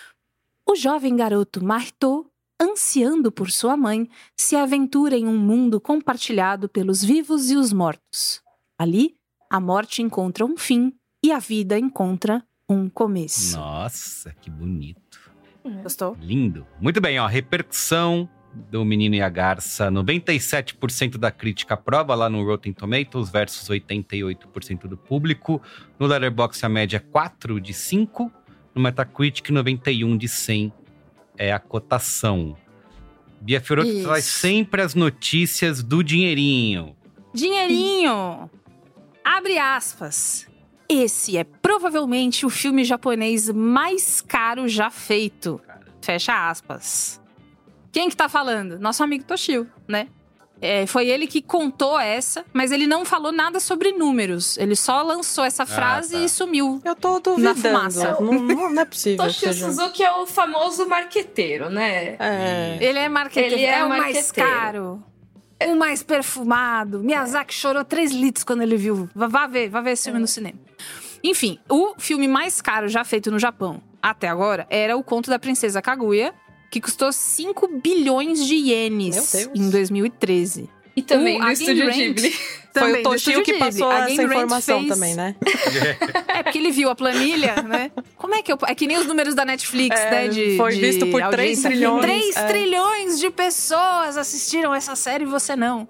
Speaker 8: O jovem garoto Marto, ansiando por sua mãe, se aventura em um mundo compartilhado pelos vivos e os mortos. Ali, a morte encontra um fim e a vida encontra um começo.
Speaker 7: Nossa, que bonito.
Speaker 8: Gostou?
Speaker 7: Lindo. Muito bem, ó. Repercussão do Menino e a Garça. noventa e sete por cento da crítica aprova lá no Rotten Tomatoes versus oitenta e oito por cento do público. No Letterboxd a média é quatro de cinco. No Metacritic, noventa e um de cem é a cotação. Bia Fiorotto
Speaker 8: Isso.
Speaker 7: traz sempre as notícias do dinheirinho.
Speaker 8: Dinheirinho! Abre aspas. Esse é provavelmente o filme japonês mais caro já feito. Fecha aspas. Quem que tá falando? Nosso amigo Toshio, né? É, foi ele que contou essa, mas ele não falou nada sobre números. Ele só lançou essa frase
Speaker 7: tá.
Speaker 8: e sumiu.
Speaker 9: Eu tô
Speaker 8: Na
Speaker 9: duvidando.
Speaker 8: fumaça.
Speaker 9: Não, não, não é possível.
Speaker 10: Toshio
Speaker 9: seja-
Speaker 10: Suzuki é o famoso marqueteiro, né?
Speaker 9: É.
Speaker 8: Ele é marqueteiro.
Speaker 10: Ele é
Speaker 8: é o mais
Speaker 10: marqueteiro.
Speaker 8: caro. O mais perfumado. Miyazaki chorou três litros quando ele viu. Vá, vá ver, vá ver esse filme no cinema. Enfim, o filme mais caro já feito no Japão até agora era O Conto da Princesa Kaguya, que custou cinco bilhões de ienes
Speaker 9: Meu Deus.
Speaker 8: em dois mil e treze.
Speaker 10: E também
Speaker 8: O
Speaker 10: do
Speaker 8: Again
Speaker 10: Estúdio
Speaker 8: Rent
Speaker 10: Ghibli.
Speaker 9: Foi
Speaker 8: também
Speaker 9: o
Speaker 8: do
Speaker 9: Toshio
Speaker 8: Estúdio
Speaker 9: que
Speaker 8: Ghibli.
Speaker 9: passou
Speaker 8: Again
Speaker 9: essa
Speaker 8: Rent
Speaker 9: informação
Speaker 8: fez-
Speaker 9: também, né?
Speaker 8: É, porque ele viu a planilha, né? Como é que eu... É que nem os números da Netflix,
Speaker 9: É,
Speaker 8: né? De,
Speaker 9: foi
Speaker 8: de
Speaker 9: visto por três
Speaker 8: audiência.
Speaker 9: trilhões,
Speaker 8: três
Speaker 9: é.
Speaker 8: trilhões de pessoas assistiram essa série e você não.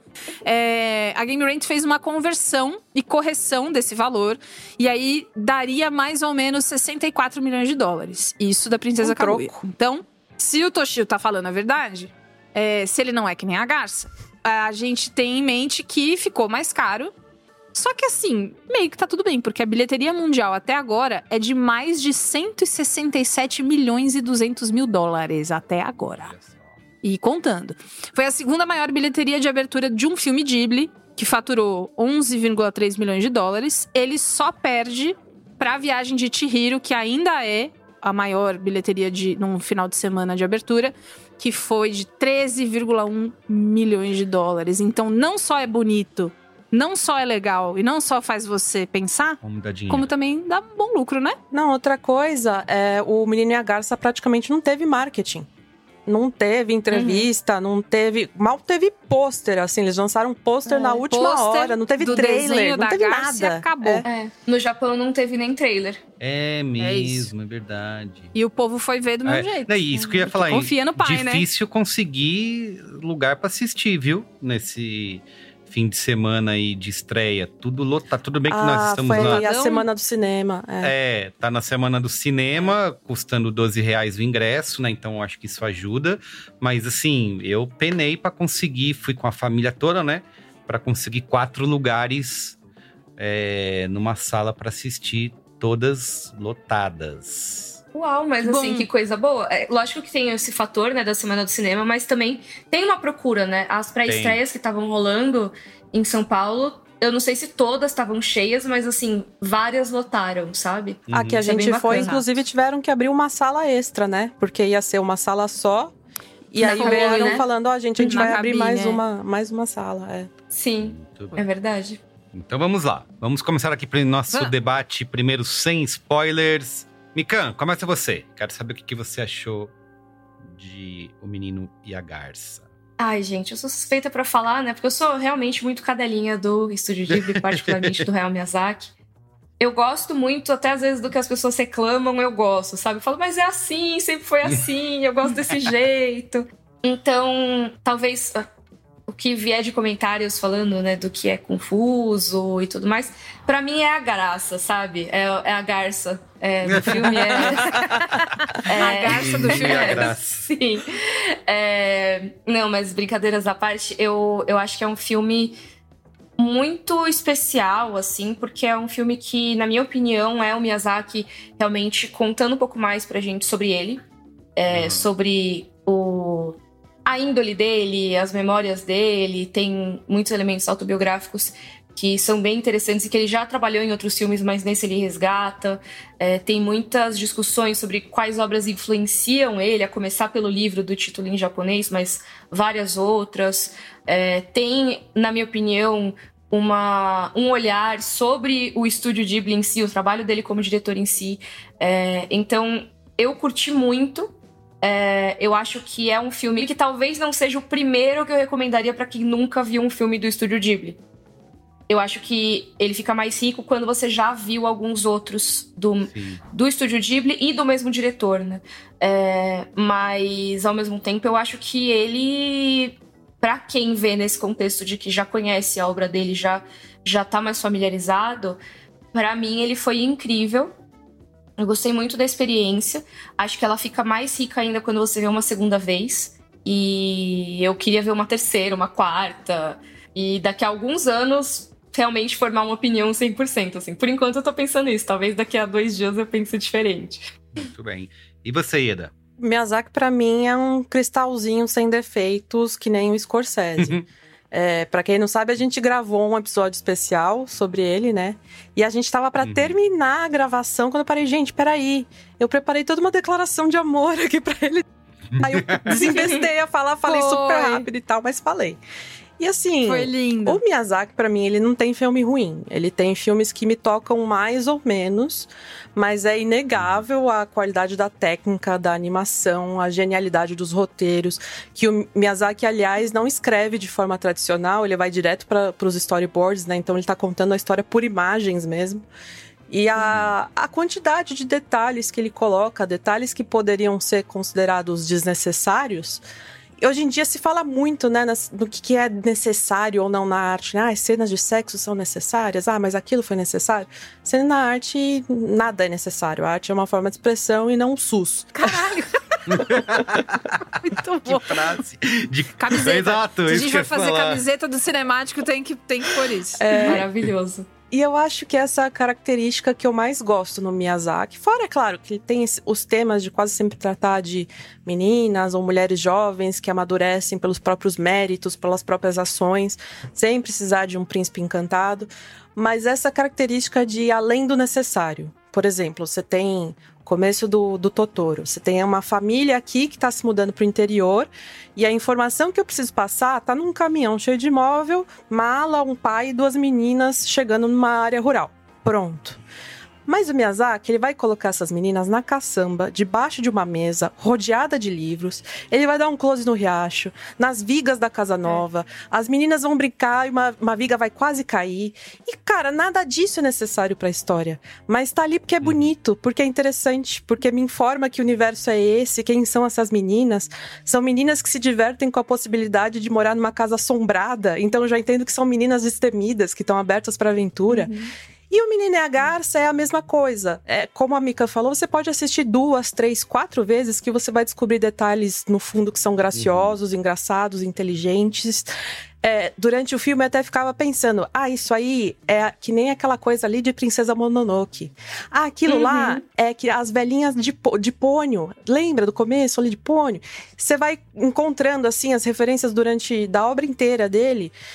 Speaker 8: É, a Game Rant fez uma conversão e correção desse valor. E aí, daria mais ou menos sessenta e quatro milhões de dólares. Isso da Princesa
Speaker 9: Um
Speaker 8: Kaguya.
Speaker 9: troco.
Speaker 8: Então, se o Toshio tá falando a verdade, é, se ele não é que nem a Garça, a gente tem em mente que ficou mais caro. Só que assim, meio que tá tudo bem, porque a bilheteria mundial até agora é de mais de cento e sessenta e sete milhões e duzentos mil dólares até agora. E contando. Foi a segunda maior bilheteria de abertura de um filme Ghibli, que faturou onze vírgula três milhões de dólares. Ele só perde pra Viagem de Chihiro, que ainda é a maior bilheteria de, num final de semana de abertura, que foi de treze vírgula um milhões de dólares. Então, não só é bonito, não só é legal e não só faz você pensar,
Speaker 7: Como dá dinheiro.
Speaker 8: como também dá bom lucro, né?
Speaker 9: Não, outra coisa, é, o Menino e a Garça praticamente não teve marketing. Não teve entrevista, não teve... Mal teve pôster, assim. Eles lançaram um pôster na última
Speaker 8: Pôster
Speaker 9: hora. Não teve
Speaker 8: do
Speaker 9: trailer,
Speaker 8: desenho
Speaker 9: não
Speaker 8: da
Speaker 9: teve
Speaker 8: Garça e
Speaker 9: nada.
Speaker 8: acabou.
Speaker 9: É.
Speaker 10: É, no Japão não teve nem trailer.
Speaker 7: É mesmo, é, verdade.
Speaker 8: E o povo foi ver do mesmo
Speaker 7: É,
Speaker 8: jeito.
Speaker 7: não, e isso que eu ia falar.
Speaker 8: Confia no pai, né?
Speaker 7: Difícil conseguir lugar pra assistir, viu? Nesse fim de semana aí de estreia. Tudo lotado. Tudo bem que nós
Speaker 9: Ah,
Speaker 7: estamos
Speaker 9: foi
Speaker 7: na...
Speaker 9: a semana do cinema. É.
Speaker 7: É, tá na semana do cinema, custando doze reais o ingresso, né? Então eu acho que isso ajuda. Mas assim, eu penei pra conseguir, fui com a família toda, né? Pra conseguir quatro lugares é, numa sala pra assistir, todas lotadas.
Speaker 10: Uau, mas assim,
Speaker 8: Bom.
Speaker 10: que coisa boa. É, lógico que tem esse fator, né, da Semana do Cinema, mas também tem uma procura, né? As pré-estreias que estavam rolando em São Paulo eu não sei se todas estavam cheias, mas assim, várias lotaram, sabe?
Speaker 9: Uhum. A que a
Speaker 10: Isso
Speaker 9: gente
Speaker 10: é
Speaker 9: foi, inclusive, tiveram que abrir uma sala extra, né? Porque ia ser uma sala só. E aí vieram né? falando, ó, oh, gente, a gente Na vai cabine, abrir mais, é. uma, mais uma sala. É.
Speaker 10: Sim, é verdade.
Speaker 7: Então vamos lá. Vamos começar aqui para o nosso ah. debate, primeiro sem spoilers. Mikan, começa você. Quero saber o que você achou de O Menino e a Garça.
Speaker 10: Ai, gente, eu sou suspeita pra falar, né? Porque eu sou realmente muito cadelinha do Estúdio Ghibli, particularmente do Hayao Miyazaki. Eu gosto muito, até às vezes, do que as pessoas reclamam, eu gosto, sabe? Eu falo, mas é assim, sempre foi assim, eu gosto desse jeito. Então, talvez o que vier de comentários falando, né, do que é confuso e tudo mais, pra mim é a graça, sabe? É, é a garça. É, do filme é... é... A garça do filme é... Sim. É... Não, mas brincadeiras à parte, eu, eu acho que é um filme muito especial, assim, porque é um filme que, na minha opinião, é o Miyazaki realmente contando um pouco mais pra gente sobre ele. É, uhum. Sobre o... a índole dele, as memórias dele, tem muitos elementos autobiográficos que são bem interessantes e que ele já trabalhou em outros filmes, mas nesse ele resgata. É, tem muitas discussões sobre quais obras influenciam ele, a começar pelo livro do título em japonês, mas várias outras. É, tem, na minha opinião, uma, um olhar sobre o Estúdio Ghibli em si, o trabalho dele como diretor em si. É, então, eu curti muito. É, eu acho que é um filme que talvez não seja o primeiro que eu recomendaria para quem nunca viu um filme do Estúdio Ghibli. Eu acho que ele fica mais rico quando você já viu alguns outros do, do Estúdio Ghibli e do mesmo diretor, né? É, mas, ao mesmo tempo, eu acho que ele, pra quem vê nesse contexto de que já conhece a obra dele, já, já tá mais familiarizado, pra mim ele foi incrível. Eu gostei muito da experiência. Acho que ela fica mais rica ainda quando você vê uma segunda vez. E eu queria ver uma terceira, uma quarta. E daqui a alguns anos, realmente formar uma opinião cem por cento. Assim. Por enquanto eu tô pensando isso. Talvez daqui a dois dias eu pense diferente.
Speaker 7: Muito bem. E você, Ieda?
Speaker 9: Miyazaki, pra mim, é um cristalzinho sem defeitos, que nem o Scorsese. É, pra quem não sabe, a gente gravou um episódio especial sobre ele, né? E a gente tava pra uhum. terminar a gravação quando eu parei, gente, peraí. Eu preparei toda uma declaração de amor aqui pra ele. Aí eu desinvestei a falar, falei Foi. super rápido e tal, mas falei. E assim,
Speaker 8: Foi lindo.
Speaker 9: O Miyazaki, pra mim, ele não tem filme ruim. Ele tem filmes que me tocam mais ou menos, mas é inegável a qualidade da técnica, da animação, a genialidade dos roteiros, que o Miyazaki, aliás, não escreve de forma tradicional, ele vai direto para os storyboards, né? Então ele tá contando a história por imagens mesmo. E a, a quantidade de detalhes que ele coloca, detalhes que poderiam ser considerados desnecessários. Hoje em dia se fala muito, né, no que é necessário ou não na arte. Ah, as cenas de sexo são necessárias. Ah, mas aquilo foi necessário. Sendo na arte, nada é necessário. A arte é uma forma de expressão e não um SUS.
Speaker 8: Caralho! Muito bom.
Speaker 7: Que frase. De...
Speaker 8: Camiseta.
Speaker 7: Exato,
Speaker 8: Se a
Speaker 7: isso
Speaker 8: gente
Speaker 7: que
Speaker 8: vai fazer
Speaker 7: falar.
Speaker 8: Camiseta do cinemático, tem que, tem que pôr isso.
Speaker 9: É
Speaker 10: maravilhoso.
Speaker 9: E eu acho que essa é a característica que eu mais gosto no Miyazaki. Fora, é claro, que ele tem os temas de quase sempre tratar de meninas ou mulheres jovens que amadurecem pelos próprios méritos, pelas próprias ações, sem precisar de um príncipe encantado. Mas essa característica de além do necessário. Por exemplo, você tem o começo do, do Totoro. Você tem uma família aqui que está se mudando para o interior e a informação que eu preciso passar está num caminhão cheio de móvel, mala, um pai e duas meninas chegando numa área rural. Pronto. Mas o Miyazaki, ele vai colocar essas meninas na caçamba, debaixo de uma mesa, rodeada de livros. Ele vai dar um close no riacho, nas vigas da casa nova. É. As meninas vão brincar e uma, uma viga vai quase cair. E, cara, nada disso é necessário pra história. Mas tá ali porque é bonito, porque é interessante, porque me informa que o universo é esse, quem são essas meninas. São meninas que se divertem com a possibilidade de morar numa casa assombrada. Então eu já entendo que são meninas destemidas, que estão abertas pra aventura. Uhum. E o Menino e a Garça é a mesma coisa. É, como a Mika falou, você pode assistir duas, três, quatro vezes que você vai descobrir detalhes no fundo que são graciosos, uhum. engraçados, inteligentes. É, durante o filme eu até ficava pensando, ah, isso aí é que nem aquela coisa ali de Princesa Mononoke. Ah, aquilo uhum. lá é que as velhinhas de, de pônio, lembra do começo ali de pônio? Você vai encontrando assim as referências durante da obra inteira dele.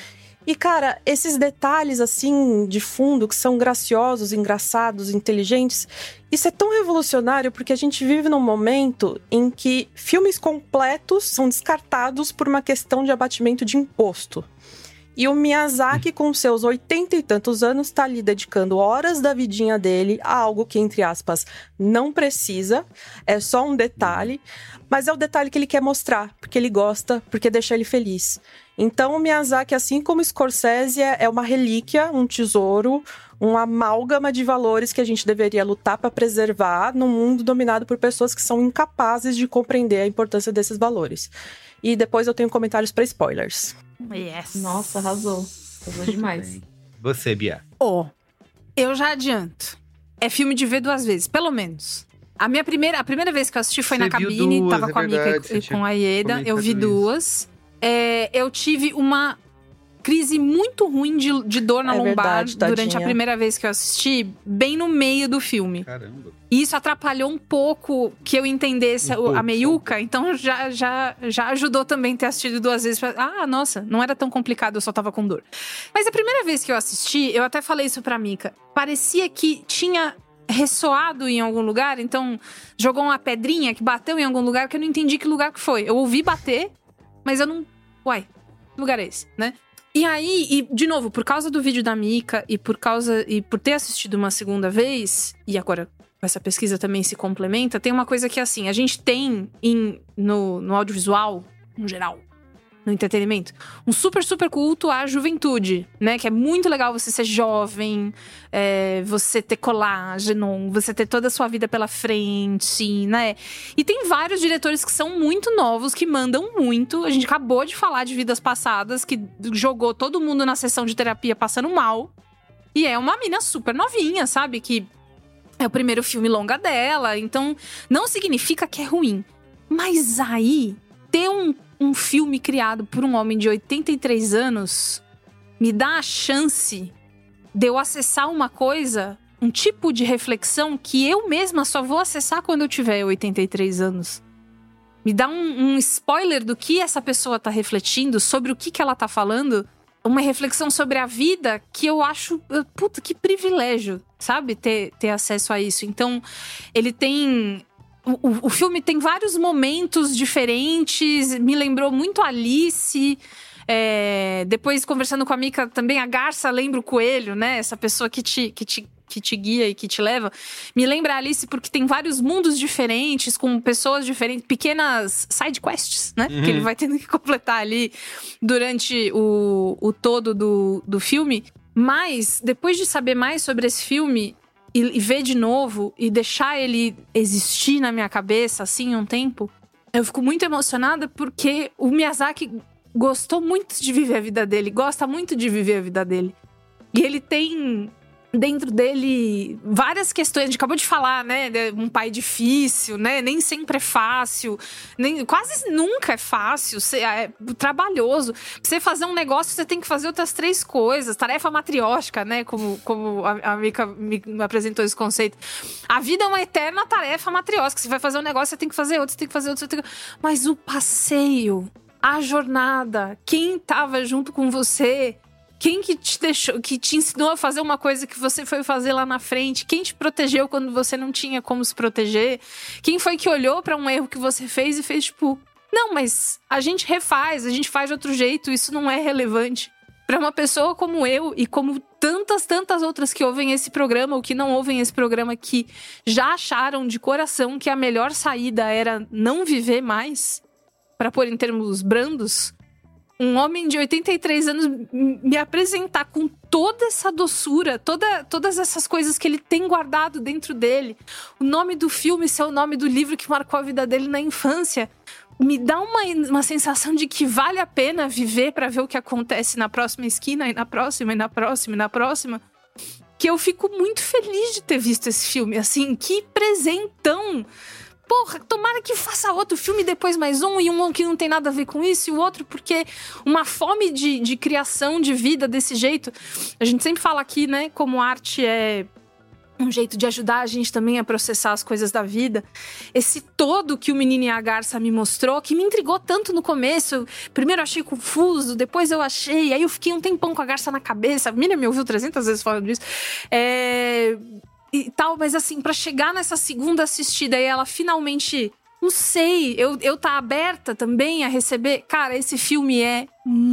Speaker 9: E, cara, esses detalhes, assim, de fundo, que são graciosos, engraçados, inteligentes, isso é tão revolucionário porque a gente vive num momento em que filmes completos são descartados por uma questão de abatimento de imposto. E o Miyazaki, com seus oitenta e tantos anos, tá ali dedicando horas da vidinha dele a algo que, entre aspas, não precisa, é só um detalhe, mas é o detalhe que ele quer mostrar, porque ele gosta, porque deixa ele feliz. Então, o Miyazaki, assim como o Scorsese, é uma relíquia, um tesouro, uma amálgama de valores que a gente deveria lutar para preservar num mundo dominado por pessoas que são incapazes de compreender a importância desses valores. E depois eu tenho comentários para spoilers.
Speaker 8: Yes.
Speaker 10: Nossa, arrasou. Arrasou demais.
Speaker 7: Você, Bia.
Speaker 8: Ó, oh, eu já adianto. É filme de ver duas vezes, pelo menos. A minha primeira, a primeira vez que eu assisti foi
Speaker 7: Você
Speaker 8: na cabine,
Speaker 7: duas,
Speaker 8: tava
Speaker 7: é
Speaker 8: com a
Speaker 7: verdade,
Speaker 8: Mika e
Speaker 7: você
Speaker 8: com a Ieda. Eu vi
Speaker 7: isso.
Speaker 8: duas. É, eu tive uma crise muito ruim de, de dor na
Speaker 9: É
Speaker 8: lombar
Speaker 9: verdade,
Speaker 8: durante
Speaker 9: tadinha.
Speaker 8: a primeira vez que eu assisti, bem no meio do filme.
Speaker 7: Caramba.
Speaker 8: E isso atrapalhou um pouco que eu entendesse
Speaker 7: Um
Speaker 8: a-
Speaker 7: pouco,
Speaker 8: a meiuca, então já, já, já ajudou também ter assistido duas vezes. Pra, ah, nossa, não era tão complicado, eu só tava com dor. Mas a primeira vez que eu assisti, eu até falei isso pra Mika, parecia que tinha ressoado em algum lugar, então jogou uma pedrinha que bateu em algum lugar que eu não entendi que lugar que foi. Eu ouvi bater, mas eu não... Uai, que lugar é esse, né? E aí, e de novo, por causa do vídeo da Mika e por causa e por ter assistido uma segunda vez, e agora essa pesquisa também se complementa, tem uma coisa que assim, a gente tem em, no, no audiovisual, no geral, no entretenimento, um super, super culto à juventude, né? Que é muito legal você ser jovem, é, você ter colágeno, você ter toda a sua vida pela frente, né? E tem vários diretores que são muito novos, que mandam muito. A gente acabou de falar de Vidas Passadas, que jogou todo mundo na sessão de terapia passando mal. E é uma mina super novinha, sabe? Que é o primeiro filme longa dela, então não significa que é ruim. Mas aí, ter um Um filme criado por um homem de oitenta e três anos me dá a chance de eu acessar uma coisa, um tipo de reflexão que eu mesma só vou acessar quando eu tiver oitenta e três anos. Me dá um, um spoiler do que essa pessoa tá refletindo, sobre o que, que ela tá falando. Uma reflexão sobre a vida que eu acho... Puta, que privilégio, sabe? Ter, ter acesso a isso. Então, ele tem... O, o filme tem vários momentos diferentes, me lembrou muito Alice. É, depois, conversando com a Mika, também a garça lembra o coelho, né? Essa pessoa que te, que, te, que te guia e que te leva. Me lembra a Alice porque tem vários mundos diferentes, com pessoas diferentes, pequenas side quests, né?
Speaker 7: Uhum.
Speaker 8: Que ele vai tendo que completar ali durante o, o todo do, do filme. Mas, depois de saber mais sobre esse filme... E, e ver de novo, e deixar ele existir na minha cabeça, assim, um tempo... Eu fico muito emocionada porque o Miyazaki gostou muito de viver a vida dele. Gosta muito de viver a vida dele. E ele tem... dentro dele várias questões, a gente acabou de falar, né, um pai difícil, né, nem sempre é fácil, nem, quase nunca é fácil, é trabalhoso. Pra você fazer um negócio, você tem que fazer outras três coisas, tarefa matriótica, né, como, como a, a Mika me apresentou esse conceito. A vida é uma eterna tarefa matriótica, você vai fazer um negócio, você tem que fazer outro, você tem que fazer outro, você tem que... Mas o passeio, a jornada, quem tava junto com você... Quem que te deixou, que te ensinou a fazer uma coisa que você foi fazer lá na frente? Quem te protegeu quando você não tinha como se proteger? Quem foi que olhou pra um erro que você fez e fez tipo... Não, mas a gente refaz, a gente faz de outro jeito, isso não é relevante. Pra uma pessoa como eu e como tantas, tantas outras que ouvem esse programa ou que não ouvem esse programa, que já acharam de coração que a melhor saída era não viver mais, pra pôr em termos brandos... Um homem de oitenta e três anos me apresentar com toda essa doçura, toda, todas essas coisas que ele tem guardado dentro dele. O nome do filme ser o nome do livro que marcou a vida dele na infância. Me dá uma, uma sensação de que vale a pena viver para ver o que acontece na próxima esquina, e na próxima, e na próxima, e na próxima. Que eu fico muito feliz de ter visto esse filme. Assim, que presentão! Porra, tomara que faça outro filme, depois mais um, e um que não tem nada a ver com isso, e o outro porque uma fome de, de criação de vida desse jeito. A gente sempre fala aqui, né, como arte é um jeito de ajudar a gente também a processar as coisas da vida. Esse todo que o Menino e a Garça me mostrou, que me intrigou tanto no começo. Primeiro eu achei confuso, depois eu achei, aí eu fiquei um tempão com a Garça na cabeça. A Miriam me ouviu trezentas vezes falando disso. É... E tal, mas assim, pra chegar nessa segunda assistida e ela finalmente... Não sei, eu, eu tá aberta também a receber... Cara, esse filme é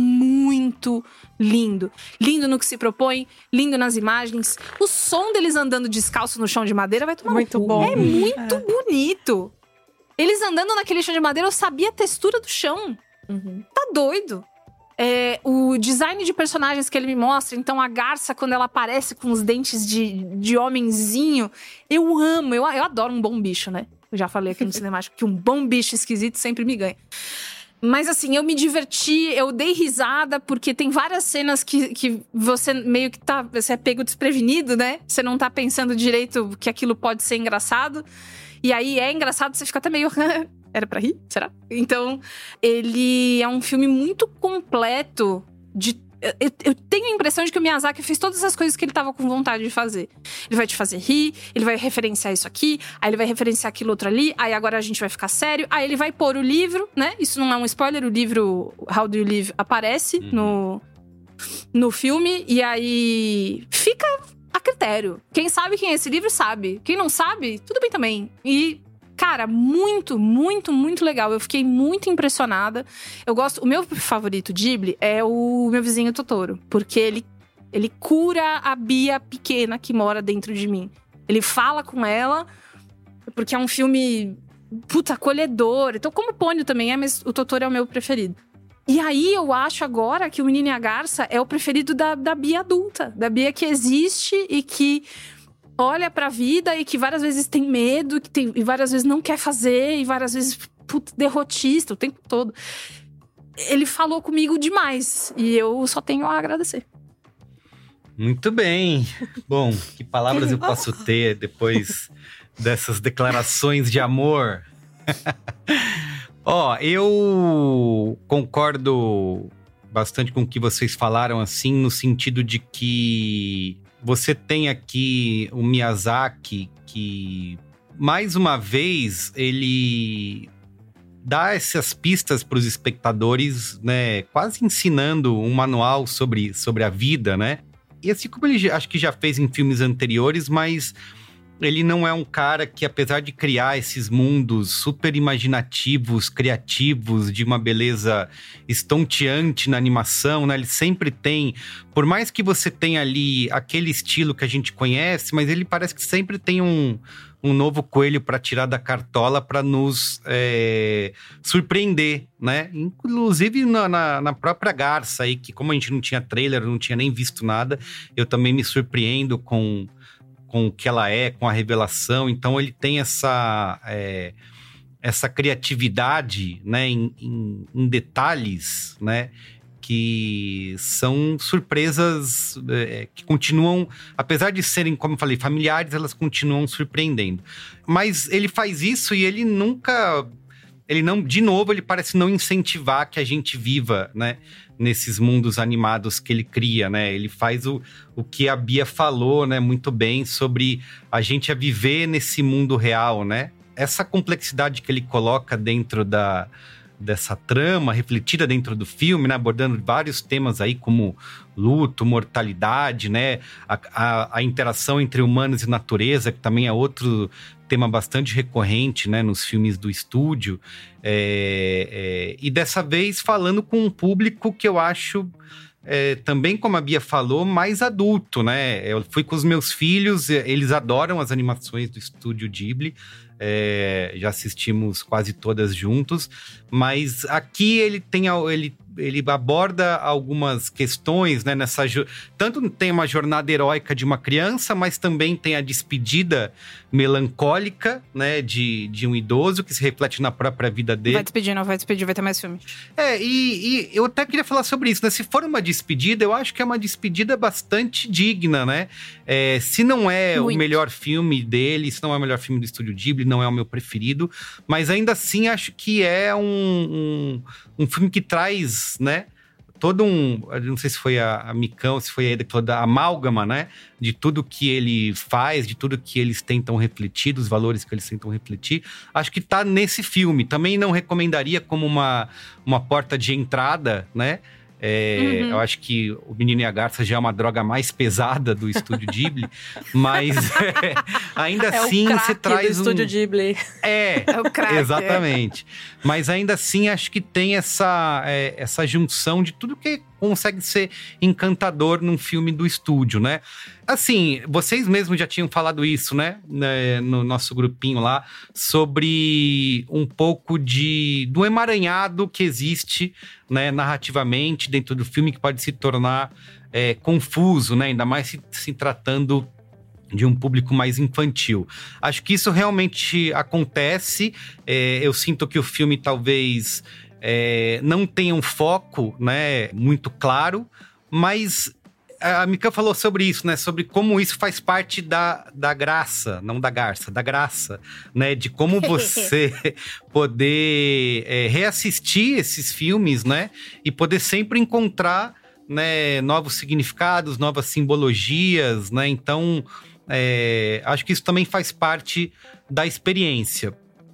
Speaker 8: muito lindo. Lindo no que se propõe, lindo nas imagens. O som deles andando descalço no chão de madeira vai tomar
Speaker 9: muito
Speaker 8: no cu.
Speaker 9: bom.
Speaker 8: É muito
Speaker 9: é.
Speaker 8: bonito. Eles andando naquele chão de madeira, eu sabia a textura do chão.
Speaker 10: Uhum.
Speaker 8: Tá doido. É, o design de personagens que ele me mostra, então a Garça, quando ela aparece com os dentes de, de homenzinho, eu amo, eu, eu adoro um bom bicho, né? Eu já falei aqui no Cinemático que um bom bicho esquisito sempre me ganha. Mas assim, eu me diverti, eu dei risada, porque tem várias cenas que, que você meio que tá... Você é pego desprevenido, né? Você não tá pensando direito que aquilo pode ser engraçado. E aí é engraçado, você fica até meio... Era pra rir? Será? Então, ele é um filme muito completo de... Eu, eu tenho a impressão de que o Miyazaki fez todas as coisas que ele tava com vontade de fazer. Ele vai te fazer rir, ele vai referenciar isso aqui, aí ele vai referenciar aquilo outro ali, aí agora a gente vai ficar sério, aí ele vai pôr o livro, né? Isso não é um spoiler, o livro How Do You Live aparece uhum. no, no filme, e aí fica a critério. Quem sabe quem é esse livro, sabe. Quem não sabe, tudo bem também. E... Cara, muito, muito, muito legal. Eu fiquei muito impressionada. Eu gosto... O meu favorito Ghibli é o Meu Vizinho Totoro. Porque ele, ele cura a Bia pequena que mora dentro de mim. Ele fala com ela, porque é um filme, puta, acolhedor. Então, como o Pônio também é, mas o Totoro é o meu preferido. E aí, eu acho agora que o Menino e a Garça é o preferido da, da Bia adulta. Da Bia que existe e que... olha pra vida e que várias vezes tem medo, que tem, e várias vezes não quer fazer, e várias vezes, puta, derrotista o tempo todo. Ele falou comigo demais, e eu só tenho a agradecer.
Speaker 7: Muito bem. Bom, que palavras eu posso ter depois dessas declarações de amor? Ó, eu concordo bastante com o que vocês falaram, assim, no sentido de que você tem aqui o Miyazaki, que, mais uma vez, ele dá essas pistas para os espectadores, né? Quase ensinando um manual sobre, sobre a vida, né? E assim como ele acho que já fez em filmes anteriores, mas ele não é um cara que, apesar de criar esses mundos super imaginativos, criativos, de uma beleza estonteante na animação, né? Ele sempre tem, por mais que você tenha ali aquele estilo que a gente conhece, mas ele parece que sempre tem um, um novo coelho para tirar da cartola para nos é, surpreender, né? Inclusive na, na, na própria Garça aí, que como a gente não tinha trailer, não tinha nem visto nada, eu também me surpreendo com... com o que ela é, com a revelação. Então ele tem essa, é, essa criatividade, né, em, em, em detalhes, né, que são surpresas é, que continuam, apesar de serem, como eu falei, familiares, elas continuam surpreendendo. Mas ele faz isso e ele nunca... Ele não, de novo, ele parece não incentivar que a gente viva, né, nesses mundos animados que ele cria, né? Ele faz o, o que a Bia falou, né, muito bem, sobre a gente a viver nesse mundo real, né? Essa complexidade que ele coloca dentro da, dessa trama, refletida dentro do filme, né, abordando vários temas aí como luto, mortalidade, né, a, a, a interação entre humanos e natureza, que também é outro tema bastante recorrente, né, nos filmes do estúdio, é, é, e dessa vez falando com um público que eu acho, é, também como a Bia falou, mais adulto, né? Eu fui com os meus filhos, eles adoram as animações do estúdio Ghibli, é, já assistimos quase todas juntos, mas aqui ele tem ele ele aborda algumas questões, né, nessa, tanto tem uma jornada heróica de uma criança, mas também tem a despedida melancólica, né, de, de um idoso, que se reflete na própria vida dele.
Speaker 8: Vai despedir, não vai despedir, vai ter mais filme.
Speaker 7: É, e, e eu até queria falar sobre isso, né, se for uma despedida, eu acho que é uma despedida bastante digna, né, é, se não é Muito. o melhor filme dele, se não é o melhor filme do Estúdio Ghibli, não é o meu preferido, mas ainda assim acho que é um, um, um filme que traz, né, todo um... Não sei se foi a, a Micão, se foi a Eda que falou da amálgama, né? De tudo que ele faz, de tudo que eles tentam refletir, dos valores que eles tentam refletir. Acho que tá nesse filme. Também não recomendaria como uma, uma porta de entrada, né? É, uhum. Eu acho que O Menino e a Garça já é uma droga mais pesada do Estúdio Ghibli, mas é, ainda
Speaker 9: é
Speaker 7: assim
Speaker 9: o
Speaker 7: você traz
Speaker 9: do Estúdio
Speaker 7: um...
Speaker 9: Ghibli.
Speaker 7: É,
Speaker 8: é o crack,
Speaker 7: exatamente. É. Mas ainda assim acho que tem essa, é, essa junção de tudo que consegue ser encantador num filme do estúdio, né? Assim, vocês mesmos já tinham falado isso, né? No nosso grupinho lá, sobre um pouco de do emaranhado que existe, né, narrativamente dentro do filme, que pode se tornar é, confuso, né? Ainda mais se, se tratando de um público mais infantil. Acho que isso realmente acontece. É, eu sinto que o filme talvez é, não tenha um foco, né, muito claro, mas a Mika falou sobre isso, né? Sobre como isso faz parte da, da graça, não da garça, da graça, né? De como você poder é, reassistir esses filmes, né? E poder sempre encontrar, né, novos significados, novas simbologias, né? Então, é, acho que isso também faz parte da experiência.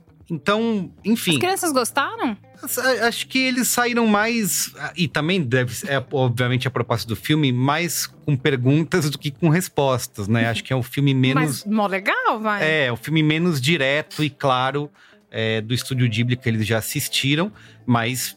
Speaker 7: Então, enfim...
Speaker 8: As crianças gostaram?
Speaker 7: Acho que eles saíram mais... E também deve é, obviamente, a proposta do filme, mais com perguntas do que com respostas, né? Acho que é um filme menos...
Speaker 8: Mas mó legal, vai.
Speaker 7: É, um filme menos direto e claro é, do Estúdio Ghibli que eles já assistiram. Mas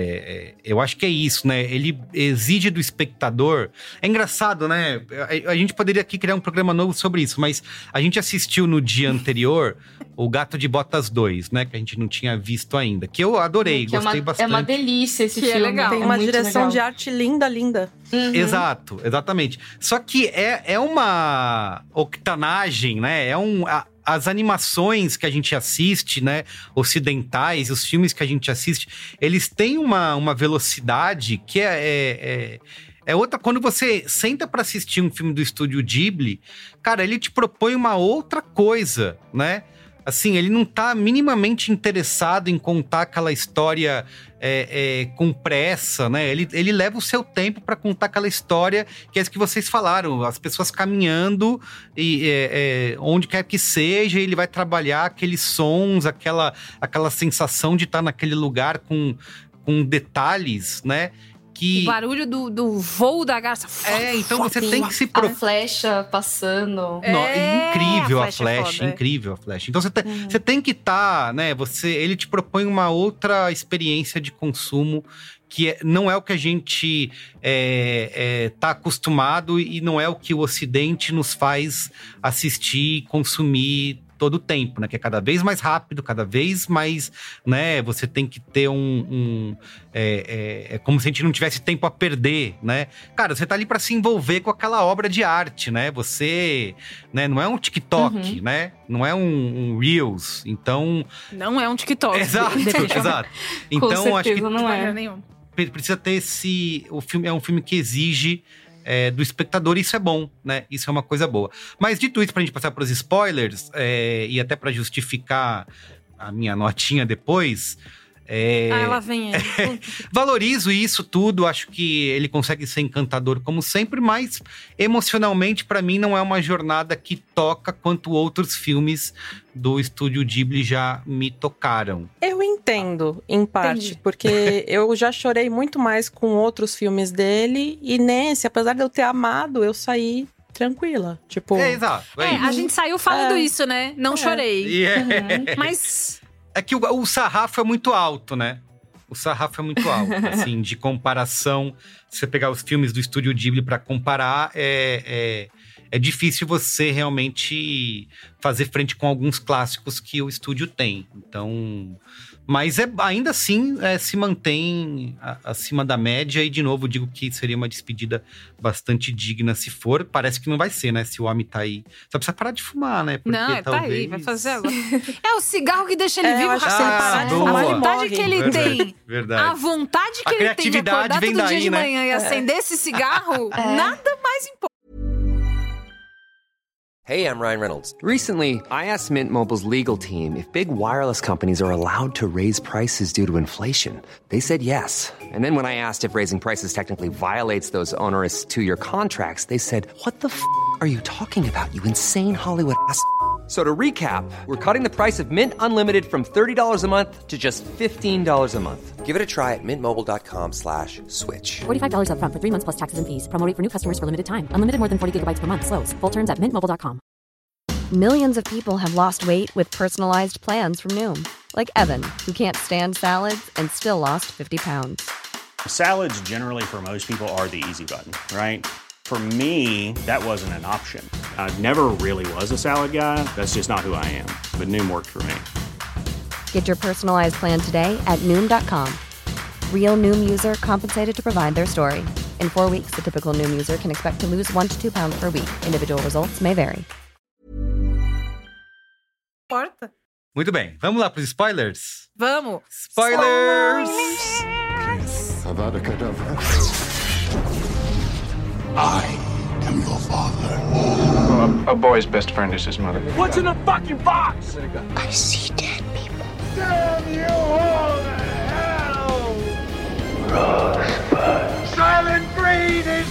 Speaker 7: é, eu acho que é isso, né? Ele exige do espectador... É engraçado, né? A, a gente poderia aqui criar um programa novo sobre isso, mas a gente assistiu no dia anterior O Gato de Botas dois, né? Que a gente não tinha visto ainda. Que eu adorei,
Speaker 10: que
Speaker 7: gostei
Speaker 10: é uma,
Speaker 7: bastante.
Speaker 10: É uma delícia esse
Speaker 8: que
Speaker 10: filme.
Speaker 8: É legal.
Speaker 9: Tem uma
Speaker 10: é
Speaker 9: direção
Speaker 10: legal.
Speaker 9: de arte linda, linda.
Speaker 10: Uhum.
Speaker 7: Exato, exatamente. Só que é, é uma octanagem, né? É um... A, as animações que a gente assiste, né, ocidentais, os filmes que a gente assiste, eles têm uma, uma velocidade que é, é, é, é outra. Quando você senta para assistir um filme do Estúdio Ghibli, cara, ele te propõe uma outra coisa, né? Assim, ele não tá minimamente interessado em contar aquela história é, é, com pressa, né? Ele, ele leva o seu tempo para contar aquela história, que é isso que vocês falaram. As pessoas caminhando, e, é, é, onde quer que seja, ele vai trabalhar aqueles sons, aquela, aquela sensação de estar naquele lugar com, com detalhes, né? Que...
Speaker 8: O barulho do, do voo da garça.
Speaker 7: É, então você
Speaker 10: Sim,
Speaker 7: tem que se...
Speaker 10: Pro... A flecha passando.
Speaker 8: É,
Speaker 7: Não, é incrível
Speaker 8: a
Speaker 7: a
Speaker 8: flecha,
Speaker 7: flecha,
Speaker 8: é foda,
Speaker 7: incrível a flecha. Então você, te,
Speaker 10: Uhum.
Speaker 7: você tem que estar, tá, né? Você, ele te propõe uma outra experiência de consumo que é, não é o que a gente é, é, tá acostumado e não é o que o Ocidente nos faz assistir e consumir todo o tempo, né? Que é cada vez mais rápido, cada vez mais, né? Você tem que ter um... um é, é, é como se a gente não tivesse tempo a perder, né? Cara, você tá ali para se envolver com aquela obra de arte, né? Você, né? Não é um TikTok, uhum. né? Não é um, um Reels, então...
Speaker 8: Não é um TikTok.
Speaker 7: Exato, exato. Então, acho que
Speaker 10: não é.
Speaker 7: precisa ter esse... O filme é um filme que exige... É, do espectador, isso é bom, né? Isso é uma coisa boa. Mas dito isso, pra gente passar pros spoilers, é, e até pra justificar a minha notinha depois... É,
Speaker 8: ah, ela vem aí.
Speaker 7: Valorizo isso tudo, acho que ele consegue ser encantador como sempre, mas emocionalmente, pra mim, não é uma jornada que toca quanto outros filmes do Estúdio Ghibli já me tocaram.
Speaker 9: Eu entendo, em parte, Entendi. Porque eu já chorei muito mais com outros filmes dele, e nesse, apesar de eu ter amado, eu saí tranquila, tipo...
Speaker 7: É, exato. É,
Speaker 8: é a gente saiu falando
Speaker 9: é.
Speaker 8: isso, né? Não é. chorei.
Speaker 7: Yeah.
Speaker 8: Uhum. Mas...
Speaker 7: É que o, o sarrafo é muito alto, né? O sarrafo é muito alto, assim, de comparação. Se você pegar os filmes do Estúdio Ghibli para comparar, é, é, é difícil você realmente fazer frente com alguns clássicos que o estúdio tem. Então... Mas é, ainda assim é, se mantém a, acima da média. E, de novo, digo que seria uma despedida bastante digna se for. Parece que não vai ser, né? Se o homem tá aí. Só precisa parar de fumar, né? Porque,
Speaker 8: não, é,
Speaker 7: talvez...
Speaker 8: tá aí, vai fazer agora. É o cigarro que deixa ele
Speaker 9: é,
Speaker 8: vivo.
Speaker 9: Eu acho que se ele parar de fumar,
Speaker 8: a vontade
Speaker 9: ele
Speaker 8: que ele
Speaker 7: verdade,
Speaker 8: tem.
Speaker 7: Verdade.
Speaker 8: A vontade que
Speaker 7: a
Speaker 8: ele tem de acordar todo
Speaker 7: daí,
Speaker 8: dia de
Speaker 7: né?
Speaker 8: manhã e acender é. esse cigarro, é. nada mais importa.
Speaker 1: Hey, I'm Ryan Reynolds. Recently, I asked Mint Mobile's legal team if big wireless companies are allowed to raise prices due to inflation. They said yes. And then when I asked if raising prices technically violates those onerous two-year contracts, they said, what the f*** are you talking about, you insane Hollywood ass f- So to recap, we're cutting the price of Mint Unlimited from thirty dollars a month to just fifteen dollars a month. Give it a try at mintmobile.com slash switch.
Speaker 3: forty-five dollars up front for three months plus taxes and fees. Promo rate for new customers for limited time. Unlimited more than forty gigabytes per month. Slows full terms at mint mobile dot com.
Speaker 5: Millions of people have lost weight with personalized plans from Noom. Like Evan, who can't stand salads and still lost fifty pounds.
Speaker 2: Salads generally for most people are the easy button, right? For me, that wasn't an option. I never really was a salad guy. That's just not who I am. But Noom worked for me.
Speaker 5: Get your personalized plan today at Noom dot com. Real Noom user compensated to provide their story. In four weeks, the typical Noom user can expect to lose one to two pounds per week. Individual results may vary.
Speaker 8: Porta.
Speaker 7: Muito bem, vamos lá pros spoilers?
Speaker 8: Vamos.
Speaker 7: Spoilers!
Speaker 12: Avada Kedavra. I am your father.
Speaker 13: Well, a, a boy's best friend is his mother.
Speaker 14: What's in the fucking box?
Speaker 12: I see dead people.
Speaker 14: Damn you all to hell! Rosebud. Silent breed is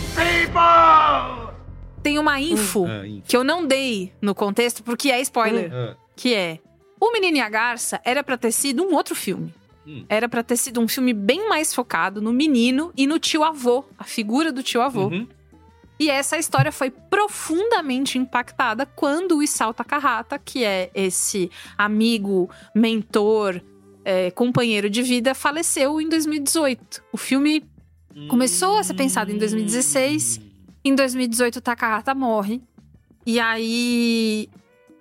Speaker 14: people!
Speaker 8: Tem uma info,
Speaker 7: uh, info
Speaker 8: que eu não dei no contexto porque é spoiler.
Speaker 7: Uh.
Speaker 8: Que é, O Menino e a Garça era pra ter sido um outro filme. Hum. Era pra ter sido um filme bem mais focado no menino e no tio-avô, a figura do tio-avô.
Speaker 7: Uhum.
Speaker 8: E essa história foi profundamente impactada quando o Isao Takahata, que é esse amigo, mentor, é, companheiro de vida, faleceu em dois mil e dezoito. O filme hum. começou a ser pensado em dois mil e dezesseis. Em dois mil e dezoito, o Takahata morre. E aí...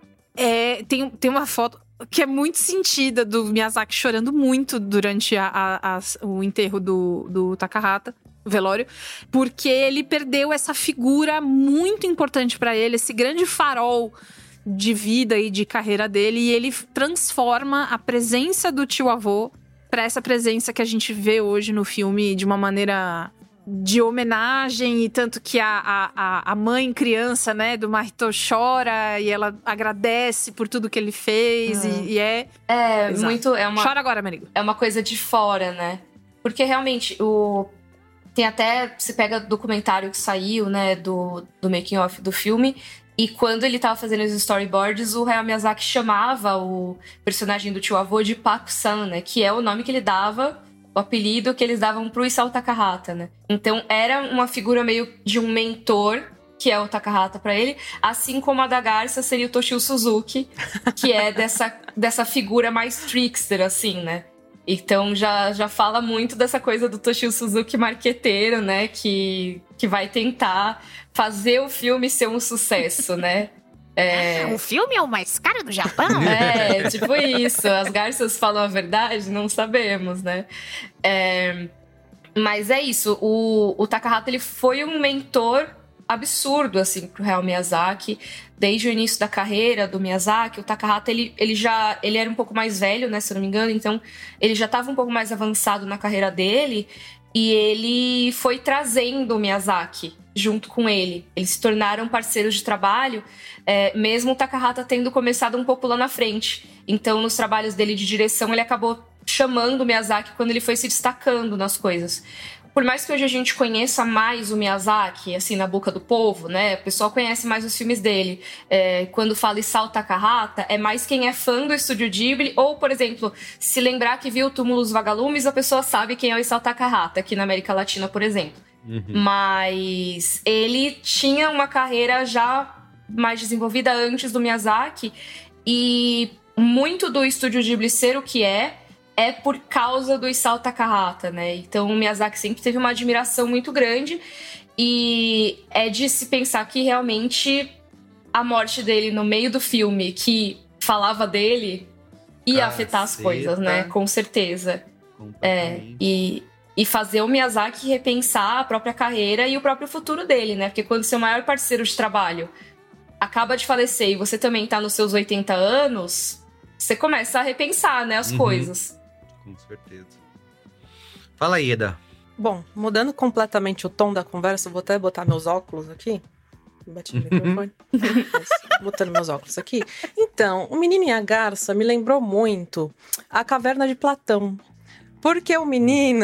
Speaker 8: É, tem, tem uma foto que é muito sentida do Miyazaki chorando muito durante a, a, a, o enterro do, do Takahata, o velório, porque ele perdeu essa figura muito importante para ele, esse grande farol de vida e de carreira dele, e ele transforma a presença do tio-avô para essa presença que a gente vê hoje no filme de uma maneira de homenagem, e tanto que a, a, a mãe criança, né, do Mahito chora e ela agradece por tudo que ele fez, uhum. e, e é...
Speaker 10: É,
Speaker 8: Exato.
Speaker 10: muito... É uma,
Speaker 8: chora agora, meu amigo.
Speaker 10: É uma coisa de fora, né? Porque realmente, o... Tem até... Se pega documentário que saiu, né, do, do making of do filme, e quando ele tava fazendo os storyboards, o Hayao Miyazaki chamava o personagem do tio-avô de Paku-san, né, que é o nome que ele dava... O apelido que eles davam pro Isao Takahata, né? Então, era uma figura meio de um mentor, que é o Takahata pra ele. Assim como a da Garça seria o Toshio Suzuki, que é dessa, dessa figura mais trickster, assim, né? Então, já, já fala muito dessa coisa do Toshio Suzuki marqueteiro, né? Que, que vai tentar fazer o filme ser um sucesso, né?
Speaker 15: É... O filme é o mais caro do Japão?
Speaker 10: É, tipo isso. As garças falam a verdade? Não sabemos, né? É... Mas é isso. O, o Takahata, ele foi um mentor absurdo, assim, pro Hayao Miyazaki. Desde o início da carreira do Miyazaki, o Takahata, ele, ele já... Ele era um pouco mais velho, né, se eu não me engano. Então, ele já estava um pouco mais avançado na carreira dele. E ele foi trazendo o Miyazaki junto com ele. Eles se tornaram parceiros de trabalho, é, mesmo o Takahata tendo começado um pouco lá na frente. Então, nos trabalhos dele de direção, ele acabou chamando o Miyazaki quando ele foi se destacando nas coisas. Por mais que hoje a gente conheça mais o Miyazaki, assim, na boca do povo, né? O pessoal conhece mais os filmes dele. É, quando fala Isao Takahata, é mais quem é fã do Estúdio Ghibli. Ou, por exemplo, se lembrar que viu o Túmulo dos Vagalumes, a pessoa sabe quem é o Isao Takahata, aqui na América Latina, por exemplo. Uhum. Mas ele tinha uma carreira já mais desenvolvida antes do Miyazaki. E muito do Estúdio Ghibli ser o que é, é por causa do Isao Takahata, né? Então o Miyazaki sempre teve uma admiração muito grande. E é de se pensar que realmente a morte dele no meio do filme, que falava dele, ia Caceta. afetar as coisas, né? Com certeza. É, e, e fazer o Miyazaki repensar a própria carreira e o próprio futuro dele, né? Porque quando seu maior parceiro de trabalho acaba de falecer e você também tá nos seus oitenta anos, você começa a repensar, né, as uhum. coisas.
Speaker 7: Com certeza. Fala aí, Eda.
Speaker 9: Bom, mudando completamente o tom da conversa, vou até botar meus óculos aqui. bati no microfone. Botando meus óculos aqui. Então, o Menino e a Garça me lembrou muito a Caverna de Platão. Porque o menino...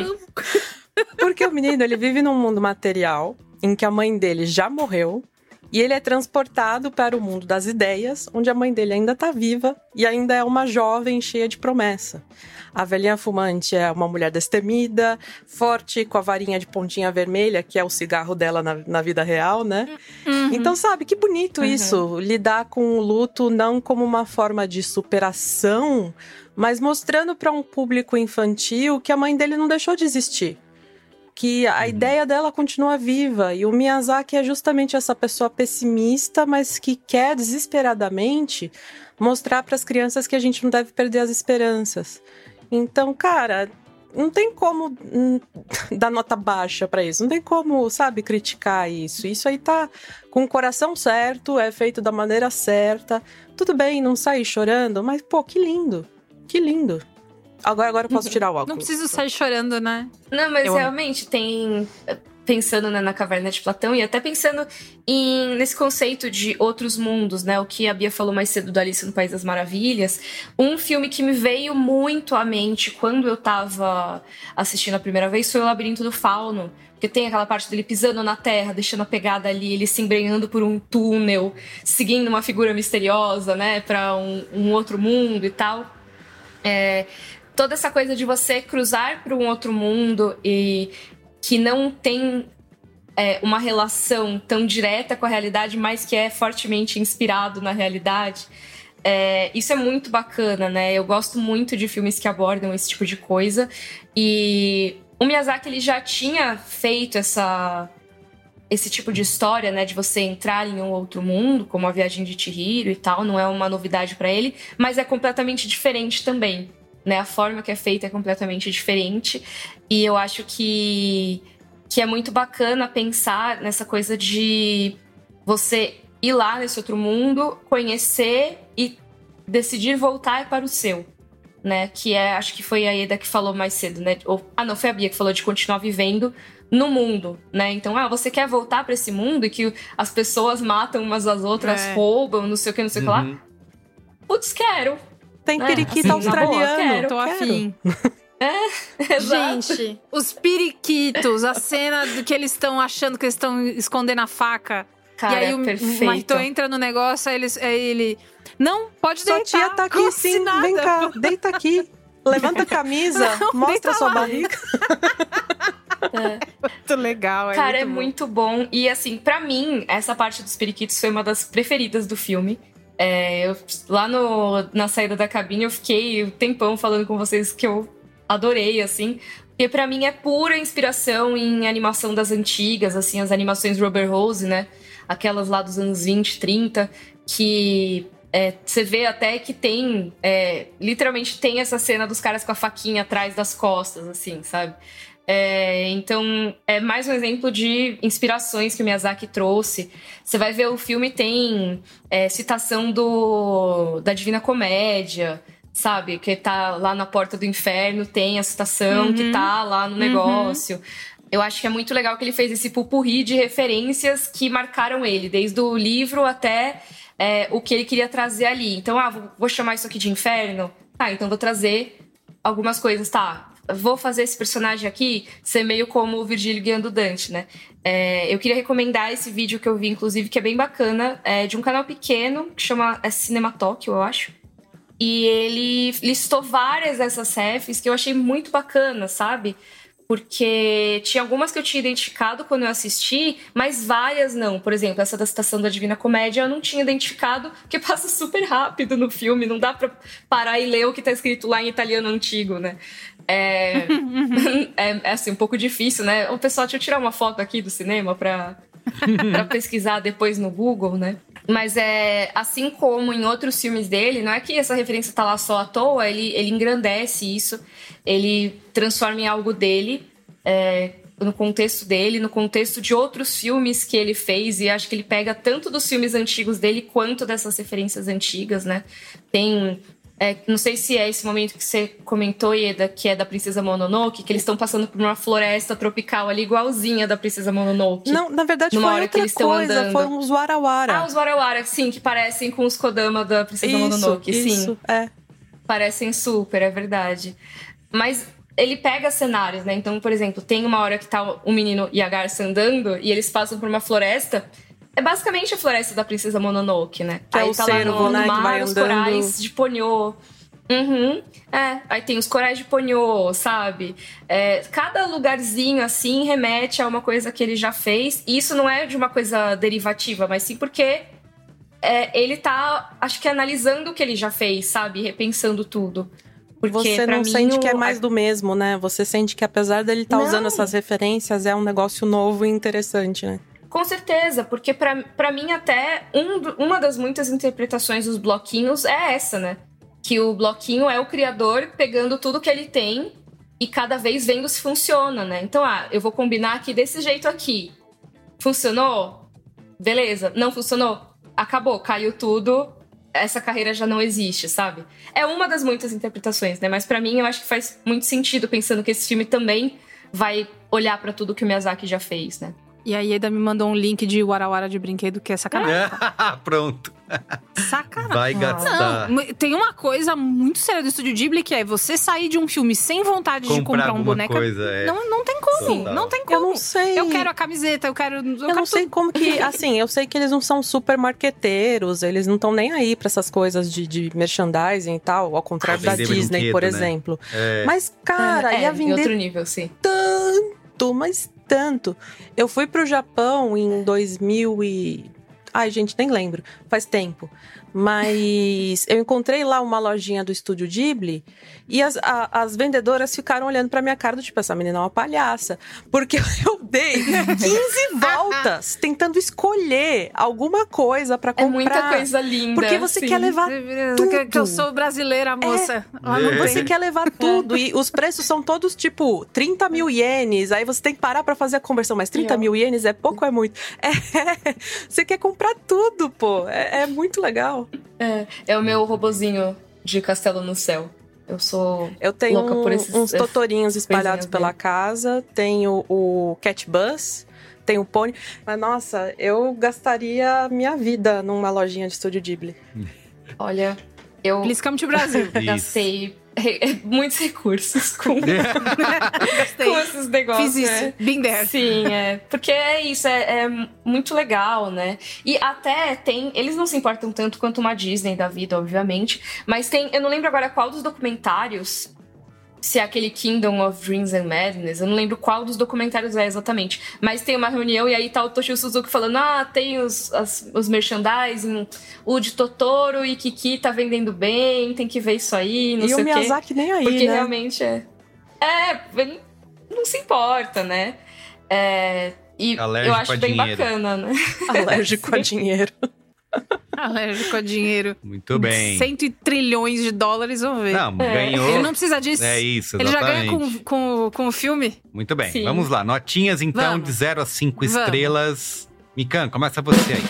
Speaker 9: Porque o menino, ele vive num mundo material em que a mãe dele já morreu e ele é transportado para o mundo das ideias, onde a mãe dele ainda está viva e ainda é uma jovem cheia de promessa. A velhinha fumante é uma mulher destemida, forte, com a varinha de pontinha vermelha, que é o cigarro dela na, na vida real, né? Uhum. Então, sabe, que bonito uhum. isso, lidar com o luto não como uma forma de superação, mas mostrando para um público infantil que a mãe dele não deixou de existir. Que a ideia dela continua viva. E o Miyazaki é justamente essa pessoa pessimista, mas que quer desesperadamente mostrar para as crianças que a gente não deve perder as esperanças. Então, cara, não tem como hum, dar nota baixa para isso. Não tem como, sabe, criticar isso. Isso aí tá com o coração certo, é feito da maneira certa. Tudo bem, não sair chorando, mas, pô, que lindo. Que lindo. Agora, agora eu posso tirar o óculos.
Speaker 8: Não preciso sair chorando, né?
Speaker 10: Não, mas
Speaker 8: eu
Speaker 10: realmente amo. Tem... Pensando, né, na Caverna de Platão e até pensando em, nesse conceito de outros mundos, né? O que a Bia falou mais cedo do Alice no País das Maravilhas. Um filme que me veio muito à mente quando eu tava assistindo a primeira vez foi o Labirinto do Fauno. Porque tem aquela parte dele pisando na terra, deixando a pegada ali, ele se embrenhando por um túnel, seguindo uma figura misteriosa, né? Pra um, um outro mundo e tal. É... Toda essa coisa de você cruzar para um outro mundo e que não tem é, uma relação tão direta com a realidade, mas que é fortemente inspirado na realidade. É, isso é muito bacana, né? Eu gosto muito de filmes que abordam esse tipo de coisa. E o Miyazaki, ele já tinha feito essa, esse tipo de história, né? De você entrar em um outro mundo, como a Viagem de Chihiro e tal. Não é uma novidade para ele, mas é completamente diferente também. Né, a forma que é feita é completamente diferente. E eu acho que, que é muito bacana pensar nessa coisa de você ir lá nesse outro mundo, conhecer e decidir voltar para o seu. Né? Que é, acho que foi a Eda que falou mais cedo, né? Ou, ah, não, foi a Bia que falou de continuar vivendo no mundo, né? Então, ah, você quer voltar para esse mundo e que as pessoas matam umas às outras, é. roubam, não sei o que, não sei o uhum. que lá. Putz, quero.
Speaker 9: Tem periquito é, assim, australiano, boa, quero,
Speaker 8: tô
Speaker 9: quero.
Speaker 8: afim.
Speaker 10: É,
Speaker 8: gente, os periquitos, a cena do que eles estão achando que eles estão escondendo a faca.
Speaker 10: Cara,
Speaker 8: e aí o,
Speaker 10: perfeito.
Speaker 8: o Marito entra no negócio, aí ele, aí ele... Não, pode
Speaker 9: Sua
Speaker 8: deitar.
Speaker 9: Sua tia tá aqui sim, nada. Vem cá, deita aqui. Levanta a camisa, não, mostra sua lá. barriga.
Speaker 8: É. Muito legal, é
Speaker 10: Cara,
Speaker 8: muito
Speaker 10: é
Speaker 8: bom.
Speaker 10: muito bom. E assim, pra mim, essa parte dos periquitos foi uma das preferidas do filme. É, eu, lá no, na saída da cabine eu fiquei um tempão falando com vocês que eu adorei, assim. Porque pra mim é pura inspiração em animação das antigas, assim, as animações Robert Rose, né? Aquelas lá dos anos vinte, trinta, que é, você vê até que tem... É, literalmente tem essa cena dos caras com a faquinha atrás das costas, assim, sabe? É, então, é mais um exemplo de inspirações que o Miyazaki trouxe. Você vai ver o filme, tem é, citação do, da Divina Comédia, sabe? Que tá lá na Porta do Inferno, tem a citação uhum. que tá lá no negócio. Uhum. Eu acho que é muito legal que ele fez esse pupurri de referências que marcaram ele, desde o livro até é, o que ele queria trazer ali. Então, ah, vou, vou chamar isso aqui de inferno? Tá, então vou trazer algumas coisas, tá? Vou fazer esse personagem aqui ser meio como o Virgílio guiando Dante, né? É, eu queria recomendar esse vídeo que eu vi, inclusive, que é bem bacana, é de um canal pequeno, que chama é Cinematóquio, eu acho. E ele listou várias dessas refs que eu achei muito bacana, sabe? Porque tinha algumas que eu tinha identificado quando eu assisti, mas várias não. Por exemplo, essa da citação da Divina Comédia eu não tinha identificado, porque passa super rápido no filme, não dá pra parar e ler o que tá escrito lá em italiano antigo, né? É, é, é assim, um pouco difícil, né? O pessoal, deixa eu tirar uma foto aqui do cinema pra, pra pesquisar depois no Google, né? Mas é assim como em outros filmes dele, não é que essa referência tá lá só à toa, ele, ele engrandece isso, ele transforma em algo dele, é, no contexto dele, no contexto de outros filmes que ele fez, e acho que ele pega tanto dos filmes antigos dele quanto dessas referências antigas, né? Tem É, não sei se é esse momento que você comentou, Ieda, que é da Princesa Mononoke, que eles estão passando por uma floresta tropical ali, igualzinha da Princesa Mononoke.
Speaker 9: Não, na verdade
Speaker 10: numa
Speaker 9: foi
Speaker 10: hora
Speaker 9: outra
Speaker 10: que eles estão
Speaker 9: coisa,
Speaker 10: andando.
Speaker 9: foram os Warawara.
Speaker 10: Ah, os Warawara, sim, que parecem com os Kodama da Princesa
Speaker 9: isso,
Speaker 10: Mononoke, sim.
Speaker 9: Isso, é.
Speaker 10: Parecem super, é verdade. Mas ele pega cenários, né? Então, por exemplo, tem uma hora que tá o menino e a garça andando e eles passam por uma floresta. É basicamente a floresta da Princesa Mononoke, né?
Speaker 9: Que
Speaker 10: aí
Speaker 9: é o
Speaker 10: tá
Speaker 9: cervo,
Speaker 10: lá no,
Speaker 9: né,
Speaker 10: no
Speaker 9: que
Speaker 10: mar,
Speaker 9: vai
Speaker 10: os
Speaker 9: andando.
Speaker 10: corais de Ponyo. Uhum. É, aí tem os corais de Ponyo, sabe? É, cada lugarzinho, assim, remete a uma coisa que ele já fez. E isso não é de uma coisa derivativa, mas sim porque é, ele tá, acho que, analisando o que ele já fez, sabe? Repensando tudo. Porque,
Speaker 9: Você
Speaker 10: pra
Speaker 9: não
Speaker 10: mim,
Speaker 9: sente
Speaker 10: o-
Speaker 9: que é mais do mesmo, né? Você sente que apesar dele estar
Speaker 10: Não.
Speaker 9: usando essas referências, é um negócio novo e interessante, né?
Speaker 10: Com certeza, porque pra, pra mim até um do- uma das muitas interpretações dos bloquinhos é essa, né? Que o bloquinho é o criador pegando tudo que ele tem e cada vez vendo se funciona, né? Então, ah, eu vou combinar aqui desse jeito aqui. Funcionou? Beleza. Não funcionou? Acabou, caiu tudo. Essa carreira já não existe, sabe? É uma das muitas interpretações, né? Mas pra mim, eu acho que faz muito sentido, pensando que esse filme também vai olhar pra tudo que o Miyazaki já fez, né?
Speaker 8: E a Ieda me mandou um link de Warawara de brinquedo, que é sacanagem.
Speaker 7: Pronto.
Speaker 8: Sacanagem.
Speaker 7: Vai gastar.
Speaker 8: Não, tem uma coisa muito séria do Estúdio Ghibli, que é você sair de um filme sem vontade de
Speaker 7: Comprar
Speaker 8: comprar um
Speaker 7: alguma
Speaker 8: boneco.
Speaker 7: coisa, é.
Speaker 8: não, não tem como,
Speaker 7: Total.
Speaker 8: não tem como.
Speaker 9: Eu não sei.
Speaker 8: Eu quero a camiseta, eu quero... Eu,
Speaker 9: Eu
Speaker 8: quero
Speaker 9: não sei
Speaker 8: tudo.
Speaker 9: como que... Assim, eu sei que eles não são super marqueteiros, eles não estão nem aí pra essas coisas de, de merchandising e tal, ao contrário
Speaker 7: Ah,
Speaker 9: da
Speaker 7: vender
Speaker 9: Disney,
Speaker 7: brinquedo,
Speaker 9: por
Speaker 7: né?
Speaker 9: exemplo.
Speaker 7: É.
Speaker 9: Mas, cara,
Speaker 10: é,
Speaker 9: ia
Speaker 10: em
Speaker 9: vender
Speaker 10: outro nível, sim.
Speaker 9: tanto, mas tanto. Eu fui pro Japão em dois mil e... Ai, gente, nem lembro. Faz tempo. Mas eu encontrei lá uma lojinha do Estúdio Ghibli e as, a- as vendedoras ficaram olhando pra minha cara do tipo, essa menina é uma palhaça. Porque eu dei quinze voltas tentando escolher alguma coisa pra comprar.
Speaker 10: É muita coisa linda.
Speaker 9: Porque você
Speaker 10: sim.
Speaker 9: quer levar tudo.
Speaker 8: Que, que eu sou brasileira, moça. Lá não
Speaker 7: É.
Speaker 8: tem.
Speaker 9: Você quer levar tudo. E os preços são todos, tipo, trinta mil ienes. Aí você tem que parar pra fazer a conversão. Mas trinta mil ienes é pouco ou é muito? É. Você quer comprar tudo, pô. É, é muito legal.
Speaker 10: É, é o meu robozinho de Castelo no Céu. Eu sou
Speaker 9: Eu tenho
Speaker 10: louca por
Speaker 9: um-
Speaker 10: esses,
Speaker 9: uns
Speaker 10: é,
Speaker 9: totorinhos espalhados
Speaker 10: coisinhas
Speaker 9: pela
Speaker 10: dele.
Speaker 9: casa. Tenho o Cat Bus. Tenho o Pony. Mas, nossa, eu gastaria minha vida numa lojinha de Estúdio Ghibli.
Speaker 10: Olha, eu
Speaker 8: Please come to Brasil.
Speaker 10: gastei re- muitos recursos com,
Speaker 8: Gastei.
Speaker 10: com esses negócios.
Speaker 8: Fiz isso.
Speaker 10: né?
Speaker 8: Been there.
Speaker 10: Sim, é. Porque é isso, é, é muito legal, né? E até tem. Eles não se importam tanto quanto uma Disney da vida, obviamente. Mas tem. Eu não lembro agora qual dos documentários. Se é aquele Kingdom of Dreams and Madness, eu não lembro qual dos documentários é exatamente. Mas tem uma reunião e aí tá o Toshio Suzuki falando: ah, tem os, as, os merchandising, o de Totoro e Kiki tá vendendo bem, tem que ver isso aí, não
Speaker 9: E
Speaker 10: sei
Speaker 9: o
Speaker 10: o quê.
Speaker 9: Miyazaki nem aí,
Speaker 10: Porque
Speaker 9: né?
Speaker 10: realmente é. É, ele não se importa, né? É, e
Speaker 7: Alérgico
Speaker 10: eu acho
Speaker 7: a
Speaker 10: bem
Speaker 7: dinheiro.
Speaker 10: bacana, né?
Speaker 9: Alérgico a dinheiro.
Speaker 8: Alérgico a dinheiro.
Speaker 7: Muito bem.
Speaker 8: Cento trilhões de dólares, vamos ver.
Speaker 7: Não, ganhou.
Speaker 8: Ele não precisa disso.
Speaker 7: É isso,
Speaker 8: Ele já ganha
Speaker 7: exatamente.
Speaker 8: com, com, com o filme.
Speaker 7: Muito bem,
Speaker 10: Sim.
Speaker 7: vamos lá. Notinhas, então,
Speaker 8: Vamos.
Speaker 7: de zero a cinco
Speaker 8: Vamos.
Speaker 7: estrelas. Mikan, começa você aí.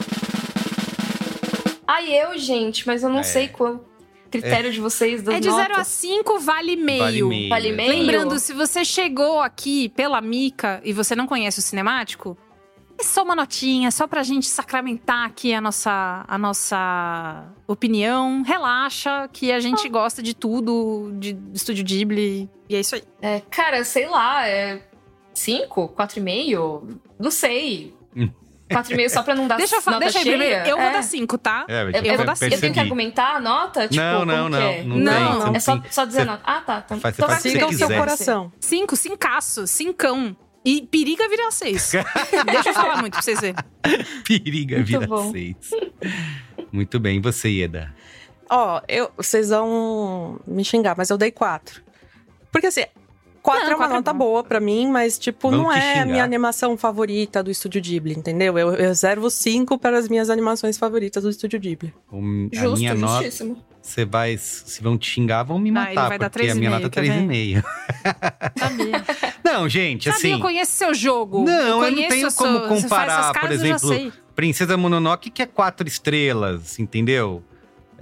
Speaker 10: Ai, eu, gente, mas eu não
Speaker 7: É.
Speaker 10: sei qual critério de vocês das
Speaker 8: É de zero a
Speaker 10: notas.
Speaker 8: cinco, vale meio.
Speaker 7: Vale meio.
Speaker 10: Vale meio?
Speaker 8: Lembrando, se você chegou aqui pela Mica e você não conhece o cinemático, é só uma notinha, só pra gente sacramentar aqui a nossa, a nossa opinião. Relaxa, que a gente gosta de tudo, de, de Estúdio Ghibli. E é isso aí.
Speaker 10: É, cara, sei lá, é cinco, quatro e meio, não sei. Quatro e meio só pra não dar
Speaker 8: Deixa eu falar,
Speaker 10: nota
Speaker 8: deixa aí
Speaker 10: cheia.
Speaker 8: primeiro. Eu
Speaker 10: é.
Speaker 8: vou dar cinco, tá?
Speaker 7: É,
Speaker 10: Eu,
Speaker 7: eu,
Speaker 10: eu,
Speaker 8: vou dar
Speaker 10: eu tenho que
Speaker 7: percebi.
Speaker 10: argumentar a nota? Tipo,
Speaker 7: Não, não,
Speaker 10: como
Speaker 7: não,
Speaker 10: que é?
Speaker 7: não
Speaker 8: Não,
Speaker 7: tem, você não
Speaker 10: É só,
Speaker 7: tem.
Speaker 10: só dizer
Speaker 7: Você
Speaker 10: nota. Ah, tá. tá.
Speaker 7: faz- você
Speaker 10: Então
Speaker 7: faz o
Speaker 10: vai
Speaker 7: que
Speaker 9: Siga
Speaker 7: você
Speaker 9: o seu
Speaker 7: quiser.
Speaker 9: coração.
Speaker 8: Cinco, cincaço, cincão. E periga virar seis. Deixa eu falar muito pra vocês verem.
Speaker 7: Periga
Speaker 10: Muito
Speaker 7: vira
Speaker 10: bom.
Speaker 7: seis. Muito bem, e você, Ieda?
Speaker 9: Ó, eu, vocês vão me xingar, mas eu dei quatro. Porque assim, quatro
Speaker 8: Não,
Speaker 9: é uma
Speaker 8: quatro é
Speaker 9: nota
Speaker 8: bom.
Speaker 9: boa pra mim, mas tipo,
Speaker 7: Vão
Speaker 9: não
Speaker 7: te
Speaker 9: é a
Speaker 7: xingar.
Speaker 9: minha animação favorita do Estúdio Ghibli, entendeu? Eu, eu reservo cinco para as minhas animações favoritas do Estúdio Ghibli.
Speaker 7: Um, a
Speaker 10: Justo,
Speaker 7: minha nota,
Speaker 10: justíssimo.
Speaker 7: você vai, se vão te xingar, vão me
Speaker 8: Ah,
Speaker 7: matar,
Speaker 8: ele vai dar
Speaker 7: porque
Speaker 8: três
Speaker 7: a
Speaker 8: e
Speaker 7: minha
Speaker 8: meio,
Speaker 7: nota é
Speaker 8: quer
Speaker 7: três
Speaker 8: ver?
Speaker 7: e meio.
Speaker 8: Sabia.
Speaker 7: Não, gente,
Speaker 8: Sabia,
Speaker 7: assim,
Speaker 8: eu conheço seu jogo.
Speaker 7: Não, eu não
Speaker 8: conheço
Speaker 7: tenho
Speaker 8: a sua-
Speaker 7: como
Speaker 8: você faz
Speaker 7: comparar,
Speaker 8: essas
Speaker 7: por
Speaker 8: caras, eu já
Speaker 7: exemplo,
Speaker 8: sei.
Speaker 7: Princesa Mononoke, que é quatro estrelas, entendeu?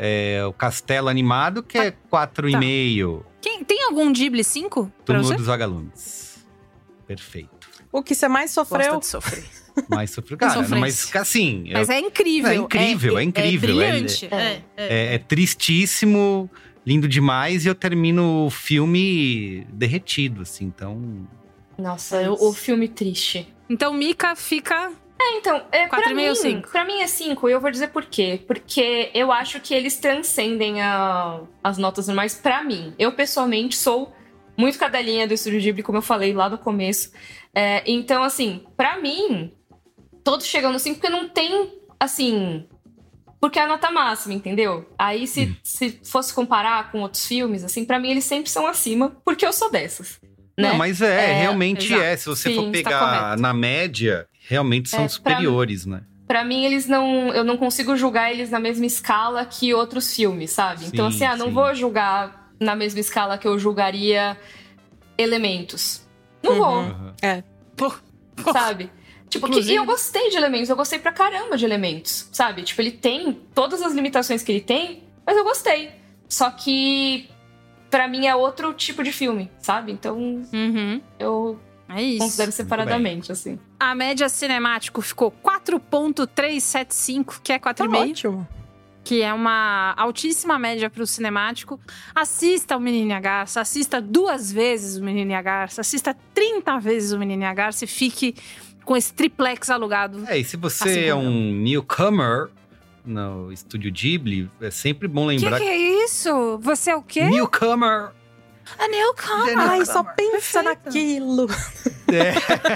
Speaker 7: É, o Castelo Animado, que é quatro e meio.
Speaker 8: Quem, tem algum Ghibli cinco?
Speaker 7: Túmulo dos Vagalumes. Perfeito.
Speaker 9: O que você mais sofreu?
Speaker 8: Gosta de sofrer.
Speaker 7: Mais sofreu. Cara, mas assim...
Speaker 8: Mas
Speaker 7: eu,
Speaker 8: é incrível.
Speaker 7: É incrível, é, é incrível.
Speaker 8: É brilhante.
Speaker 7: É,
Speaker 8: é, é.
Speaker 7: é, é tristíssimo, lindo demais. E eu termino o filme derretido, assim, então...
Speaker 10: Nossa, o, o filme triste.
Speaker 8: Então, Mika fica...
Speaker 10: É, então, é,
Speaker 8: quatro e meio ou cinco?
Speaker 10: Pra mim é cinco, e eu vou dizer por quê. Porque eu acho que eles transcendem a, as notas normais pra mim. Eu, pessoalmente, sou muito cadelinha do Estúdio Ghibli, como eu falei lá no começo. É, então, assim, pra mim, todos chegam no cinco porque não tem, assim... Porque é a nota máxima, entendeu? Aí, se, hum. se fosse comparar com outros filmes, assim, pra mim eles sempre são acima, porque eu sou dessas. Né?
Speaker 7: Não, mas é, é realmente
Speaker 10: exato.
Speaker 7: é. Se você
Speaker 10: Sim,
Speaker 7: for pegar na média, realmente são
Speaker 10: é,
Speaker 7: superiores,
Speaker 10: pra,
Speaker 7: né?
Speaker 10: Pra mim, eles não... Eu não consigo julgar eles na mesma escala que outros filmes, sabe?
Speaker 7: Sim,
Speaker 10: então, assim, ah, não
Speaker 7: sim.
Speaker 10: vou julgar na mesma escala que eu julgaria Elementos. Não
Speaker 9: uhum.
Speaker 10: vou.
Speaker 7: Uhum.
Speaker 9: É.
Speaker 10: Sabe? Tipo, que, e eu gostei de Elementos. Eu gostei pra caramba de Elementos, sabe? Tipo, ele tem todas as limitações que ele tem, mas eu gostei. Só que... Pra mim é outro tipo de filme, sabe? Então,
Speaker 8: uhum.
Speaker 10: eu
Speaker 8: é isso.
Speaker 10: considero separadamente, assim.
Speaker 8: A média cinemático ficou quatro ponto trezentos e setenta e cinco, que é quatro vírgula cinco.
Speaker 9: Ótimo.
Speaker 8: Que é uma altíssima média pro cinemático. Assista o Menino e a Garça, assista duas vezes o Menino e a Garça, assista trinta vezes o Menino e a Garça e fique com esse triplex alugado.
Speaker 7: É, e se você assim, é um newcomer no Estúdio Ghibli, é sempre bom lembrar...
Speaker 8: Que que é isso? Você é o quê?
Speaker 7: Newcomer!
Speaker 8: A newcomer!
Speaker 9: Ai, só pensa naquilo!
Speaker 7: É.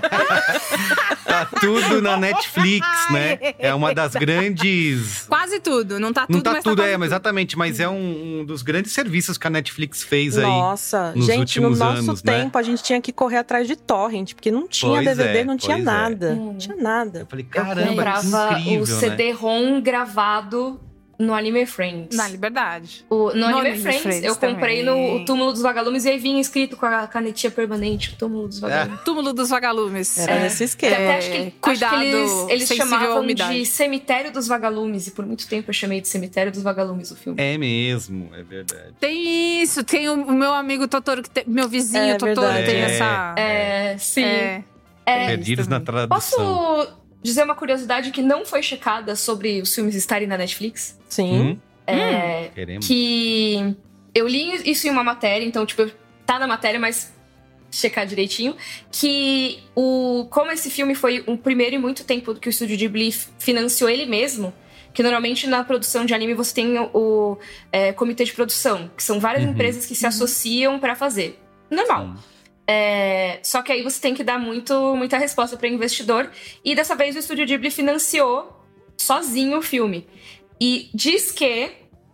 Speaker 7: Tá tudo na Netflix, né? É uma das grandes...
Speaker 8: Quase tudo, não tá tudo,
Speaker 7: Não tá
Speaker 8: mas
Speaker 7: tudo,
Speaker 8: tá
Speaker 7: é,
Speaker 8: tudo.
Speaker 7: exatamente. Mas é um, um dos grandes serviços que a Netflix fez aí
Speaker 9: Nossa,
Speaker 7: nos
Speaker 9: gente,
Speaker 7: últimos
Speaker 9: no nosso
Speaker 7: anos,
Speaker 9: tempo
Speaker 7: né?
Speaker 9: a gente tinha que correr atrás de torrent, porque não tinha
Speaker 7: Pois
Speaker 9: D V D,
Speaker 7: é,
Speaker 9: não tinha
Speaker 7: pois é.
Speaker 9: nada.
Speaker 10: Hum.
Speaker 9: Não tinha nada.
Speaker 7: Eu falei,
Speaker 10: Eu
Speaker 7: caramba, que
Speaker 10: comprava
Speaker 7: incrível,
Speaker 10: o C D
Speaker 7: né?
Speaker 10: ROM gravado no Anime Friends.
Speaker 8: Na Liberdade.
Speaker 10: O, no,
Speaker 8: No
Speaker 10: Anime,
Speaker 8: Anime
Speaker 10: Friends,
Speaker 8: Friends
Speaker 10: eu comprei
Speaker 8: também.
Speaker 10: no Túmulo dos Vagalumes e aí vinha escrito com a canetinha permanente, Túmulo dos Vagalumes.
Speaker 8: Túmulo dos Vagalumes.
Speaker 9: Era nesse esquema.
Speaker 10: Que até acho que,
Speaker 8: Cuidado,
Speaker 10: acho que eles, eles
Speaker 8: sensível à
Speaker 10: chamavam
Speaker 8: umidade.
Speaker 10: de Cemitério dos Vagalumes. E por muito tempo eu chamei de Cemitério dos Vagalumes o filme.
Speaker 7: É mesmo, é verdade.
Speaker 8: Tem isso, tem o, o meu amigo Totoro, que tem, meu vizinho
Speaker 9: É
Speaker 8: Totoro
Speaker 9: verdade.
Speaker 8: tem
Speaker 7: É.
Speaker 8: essa...
Speaker 10: É, sim.
Speaker 8: É.
Speaker 10: É.
Speaker 7: Perdidos na tradução.
Speaker 10: Posso dizer uma curiosidade que não foi checada sobre os filmes estarem na Netflix?
Speaker 9: Sim.
Speaker 7: Hum?
Speaker 10: É,
Speaker 7: Queremos.
Speaker 10: que eu li isso em uma matéria, então, tipo, tá na matéria, mas checar direitinho, que o, como esse filme foi o primeiro em muito tempo que o Estúdio Ghibli financiou ele mesmo, que normalmente na produção de anime você tem o, o é, comitê de produção, que são várias
Speaker 7: Uhum.
Speaker 10: empresas que se associam pra fazer. Normal.
Speaker 7: Sim.
Speaker 10: É, só que aí você tem que dar muito, muita resposta para investidor. E dessa vez o Estúdio Ghibli financiou sozinho o filme. E diz que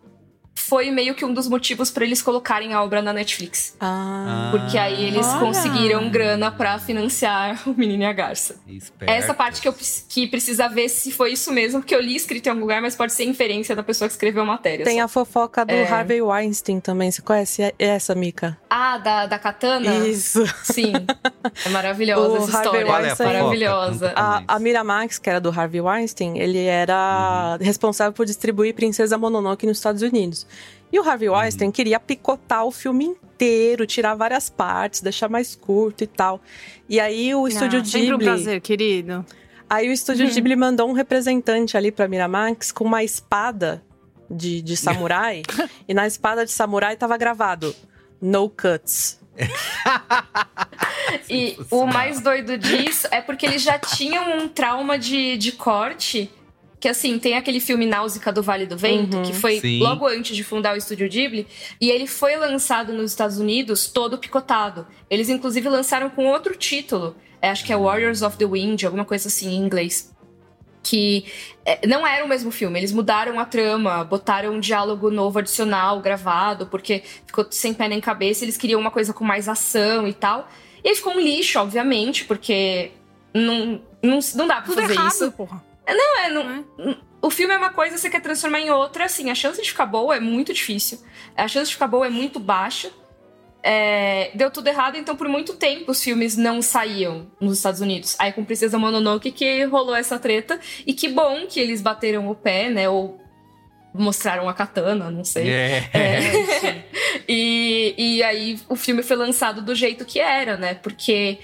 Speaker 10: foi meio que um dos motivos para eles colocarem a obra na Netflix.
Speaker 9: Ah.
Speaker 10: Porque aí eles
Speaker 8: Olha.
Speaker 10: conseguiram grana pra financiar o Menino e a Garça.
Speaker 7: Espertos.
Speaker 10: Essa parte que eu pre- que precisa ver se foi isso mesmo, porque eu li escrito em algum lugar, mas pode ser inferência da pessoa que escreveu a matéria.
Speaker 9: Tem
Speaker 10: só.
Speaker 9: a fofoca do
Speaker 10: É.
Speaker 9: Harvey Weinstein também. Você conhece essa, Mika?
Speaker 10: Ah, da, da Katana?
Speaker 9: Isso.
Speaker 10: Sim. É maravilhosa
Speaker 9: O
Speaker 10: essa
Speaker 9: Harvey
Speaker 10: história.
Speaker 7: Qual é a fofoca?
Speaker 10: Maravilhosa.
Speaker 7: Conta pra
Speaker 9: A,
Speaker 7: nós.
Speaker 9: a Miramax, que era do Harvey Weinstein, ele era responsável por distribuir Princesa Mononoke nos Estados Unidos. E o Harvey Weinstein queria picotar o filme inteiro, tirar várias partes, deixar mais curto e tal. E aí o Estúdio
Speaker 8: Ah, sempre um
Speaker 9: Ghibli...
Speaker 8: prazer, querido.
Speaker 9: Aí o Estúdio Ghibli mandou um representante ali pra Miramax com uma espada de, de samurai. E na espada de samurai tava gravado No Cuts.
Speaker 10: E o mais doido disso é porque eles já tinham um trauma de, de corte. Que assim, tem aquele filme Náusea do Vale do Vento,
Speaker 9: Uhum.
Speaker 10: que foi
Speaker 7: Sim.
Speaker 10: logo antes de fundar o Estúdio Ghibli. E ele foi lançado nos Estados Unidos todo picotado. Eles inclusive lançaram com outro título. É, acho que é Warriors of the Wind, alguma coisa assim em inglês. Que é, não era o mesmo filme. Eles mudaram a trama, botaram um diálogo novo adicional, gravado, porque ficou sem pé nem cabeça. Eles queriam uma coisa com mais ação e tal. E aí ficou um lixo, obviamente, porque não, não, não dá pra
Speaker 8: Tudo
Speaker 10: fazer
Speaker 8: errado,
Speaker 10: isso.
Speaker 8: porra.
Speaker 10: Não, é, não, o filme é uma coisa, você quer transformar em outra, assim, a chance de ficar boa é muito difícil. A chance de ficar boa é muito baixa. É, deu tudo errado, então por muito tempo os filmes não saíam nos Estados Unidos. Aí com Princesa Mononoke que rolou essa treta. E que bom que eles bateram o pé, né, ou mostraram a katana, não sei.
Speaker 7: É.
Speaker 10: É, e, e aí o filme foi lançado do jeito que era, né? Porque,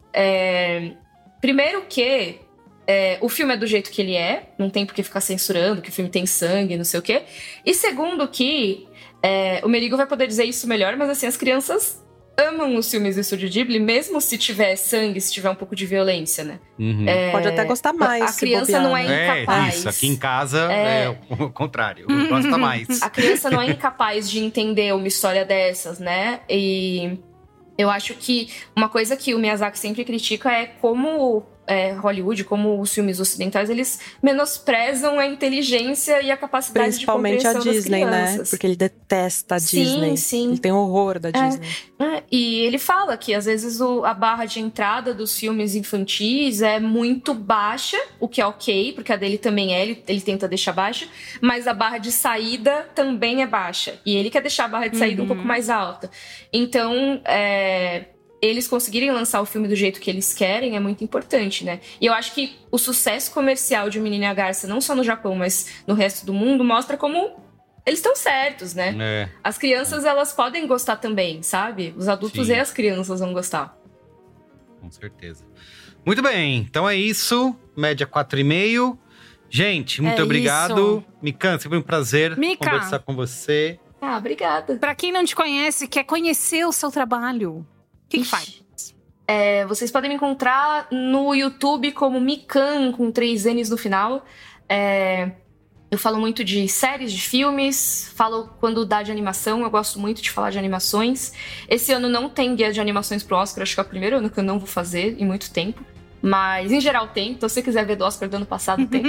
Speaker 10: é, primeiro que é, o filme é do jeito que ele é, não tem por que ficar censurando, que o filme tem sangue, não sei o quê. E segundo que, é, o Merigo vai poder dizer isso melhor, mas assim, as crianças amam os filmes do Estúdio Ghibli, mesmo se tiver sangue, se tiver um pouco de violência, né?
Speaker 7: Uhum.
Speaker 10: É,
Speaker 9: Pode até gostar mais.
Speaker 10: A criança não é incapaz.
Speaker 7: É, isso. Aqui em casa
Speaker 10: É.
Speaker 7: é, o contrário. Gosta mais.
Speaker 10: A criança não é incapaz de entender uma história dessas, né? E eu acho que uma coisa que o Miyazaki sempre critica é como é, Hollywood, como os filmes ocidentais, eles menosprezam a inteligência e a capacidade
Speaker 9: Principalmente
Speaker 10: de
Speaker 9: a
Speaker 10: compreensão
Speaker 9: Disney,
Speaker 10: das
Speaker 9: né?
Speaker 10: crianças.
Speaker 9: Porque ele detesta a
Speaker 10: Sim,
Speaker 9: Disney.
Speaker 10: sim.
Speaker 9: Ele tem horror da
Speaker 10: É,
Speaker 9: Disney.
Speaker 10: é, e ele fala que às vezes o- a barra de entrada dos filmes infantis é muito baixa, o que é ok, porque a dele também é, ele, ele tenta deixar baixa, mas a barra de saída também é baixa. E ele quer deixar a barra de saída
Speaker 8: Uhum.
Speaker 10: um pouco mais alta. Então, é, eles conseguirem lançar o filme do jeito que eles querem é muito importante, né? E eu acho que o sucesso comercial de O Menino e a Garça, não só no Japão, mas no resto do mundo, mostra como eles estão certos, né?
Speaker 7: É.
Speaker 10: As crianças, elas podem gostar também, sabe? Os adultos
Speaker 7: Sim.
Speaker 10: e as crianças vão gostar.
Speaker 7: Com certeza. Muito bem, então é isso. Média quatro e meio. Gente, muito
Speaker 8: É
Speaker 7: obrigado.
Speaker 8: isso.
Speaker 7: Mikan, sempre um prazer
Speaker 8: Mica.
Speaker 7: conversar com você.
Speaker 10: Ah, obrigada.
Speaker 8: Pra quem não te conhece, quer conhecer o seu trabalho, o que, que faz?
Speaker 10: É, vocês podem me encontrar no YouTube como Mikan, com três N's no final. É, eu falo muito de séries, de filmes, falo quando dá de animação, eu gosto muito de falar de animações. Esse ano não tem guia de animações pro Oscar, acho que é o primeiro ano que eu não vou fazer em muito tempo. Mas, em geral, tem. Então, se você quiser ver do Oscar do ano passado, tem.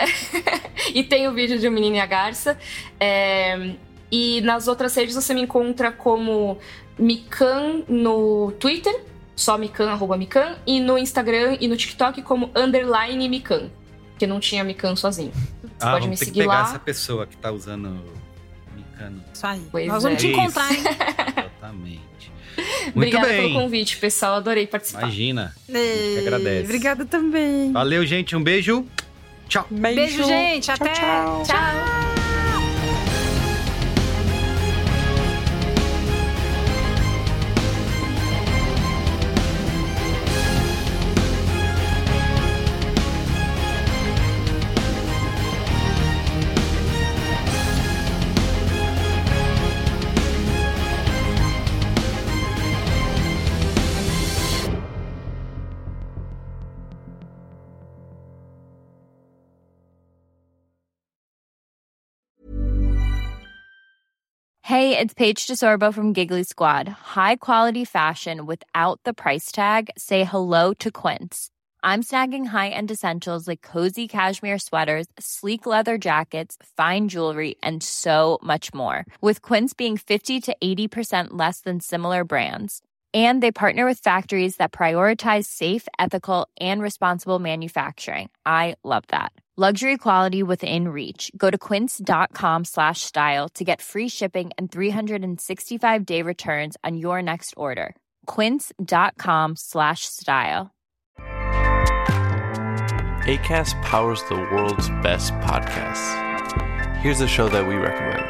Speaker 10: É. E tem o vídeo de O Menino e a Garça. É, e nas outras redes você me encontra como Mikan no Twitter, só Mikan, arroba Mikan, e no Instagram e no TikTok como underline Mikan, porque não tinha Mikan sozinho. Você
Speaker 7: Ah,
Speaker 10: pode me
Speaker 7: vamos ter que
Speaker 10: seguir
Speaker 7: pegar
Speaker 10: lá.
Speaker 7: essa pessoa que tá usando Mikano.
Speaker 8: Isso aí.
Speaker 10: Pois
Speaker 8: Nós vamos
Speaker 10: é.
Speaker 8: te encontrar, hein?
Speaker 7: Exatamente. Muito
Speaker 10: Obrigada
Speaker 7: bem.
Speaker 10: pelo convite, pessoal. Adorei participar.
Speaker 7: Imagina. A gente agradece.
Speaker 8: Obrigada também.
Speaker 7: Valeu, gente. Um beijo. Tchau.
Speaker 9: Beijo,
Speaker 8: Beijo, gente. Até.
Speaker 9: tchau.
Speaker 10: Tchau.
Speaker 16: Hey, it's Paige DeSorbo from Giggly Squad. High quality fashion without the price tag. Say hello to Quince. I'm snagging high-end essentials like cozy cashmere sweaters, sleek leather jackets, fine jewelry, and so much more. With Quince being fifty to eighty percent less than similar brands. And they partner with factories that prioritize safe, ethical, and responsible manufacturing. I love that. Luxury quality within reach. Go to quince.com slash style to get free shipping and three sixty-five day returns on your next order. Quince.com slash style.
Speaker 17: Acast powers the world's best podcasts. Here's a show that we recommend.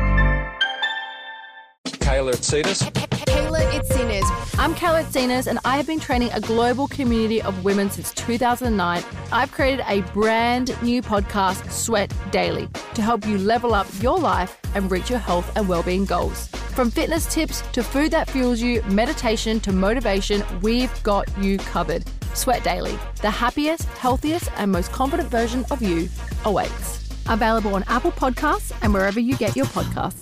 Speaker 18: Kayla Itsinas.
Speaker 19: Kayla Itsinas. I'm Kayla Itsinas, and I have been training a global community of women since two thousand nine. I've created a brand new podcast, Sweat Daily, to help you level up your life and reach your health and well-being goals. From fitness tips to food that fuels you, meditation to motivation, we've got you covered. Sweat Daily, the happiest, healthiest, and most confident version of you awaits. Available on Apple Podcasts and wherever you get your podcasts.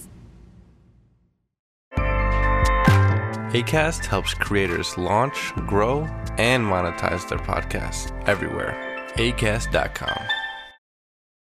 Speaker 17: Acast helps creators launch, grow, and monetize their podcasts everywhere. acast dot com.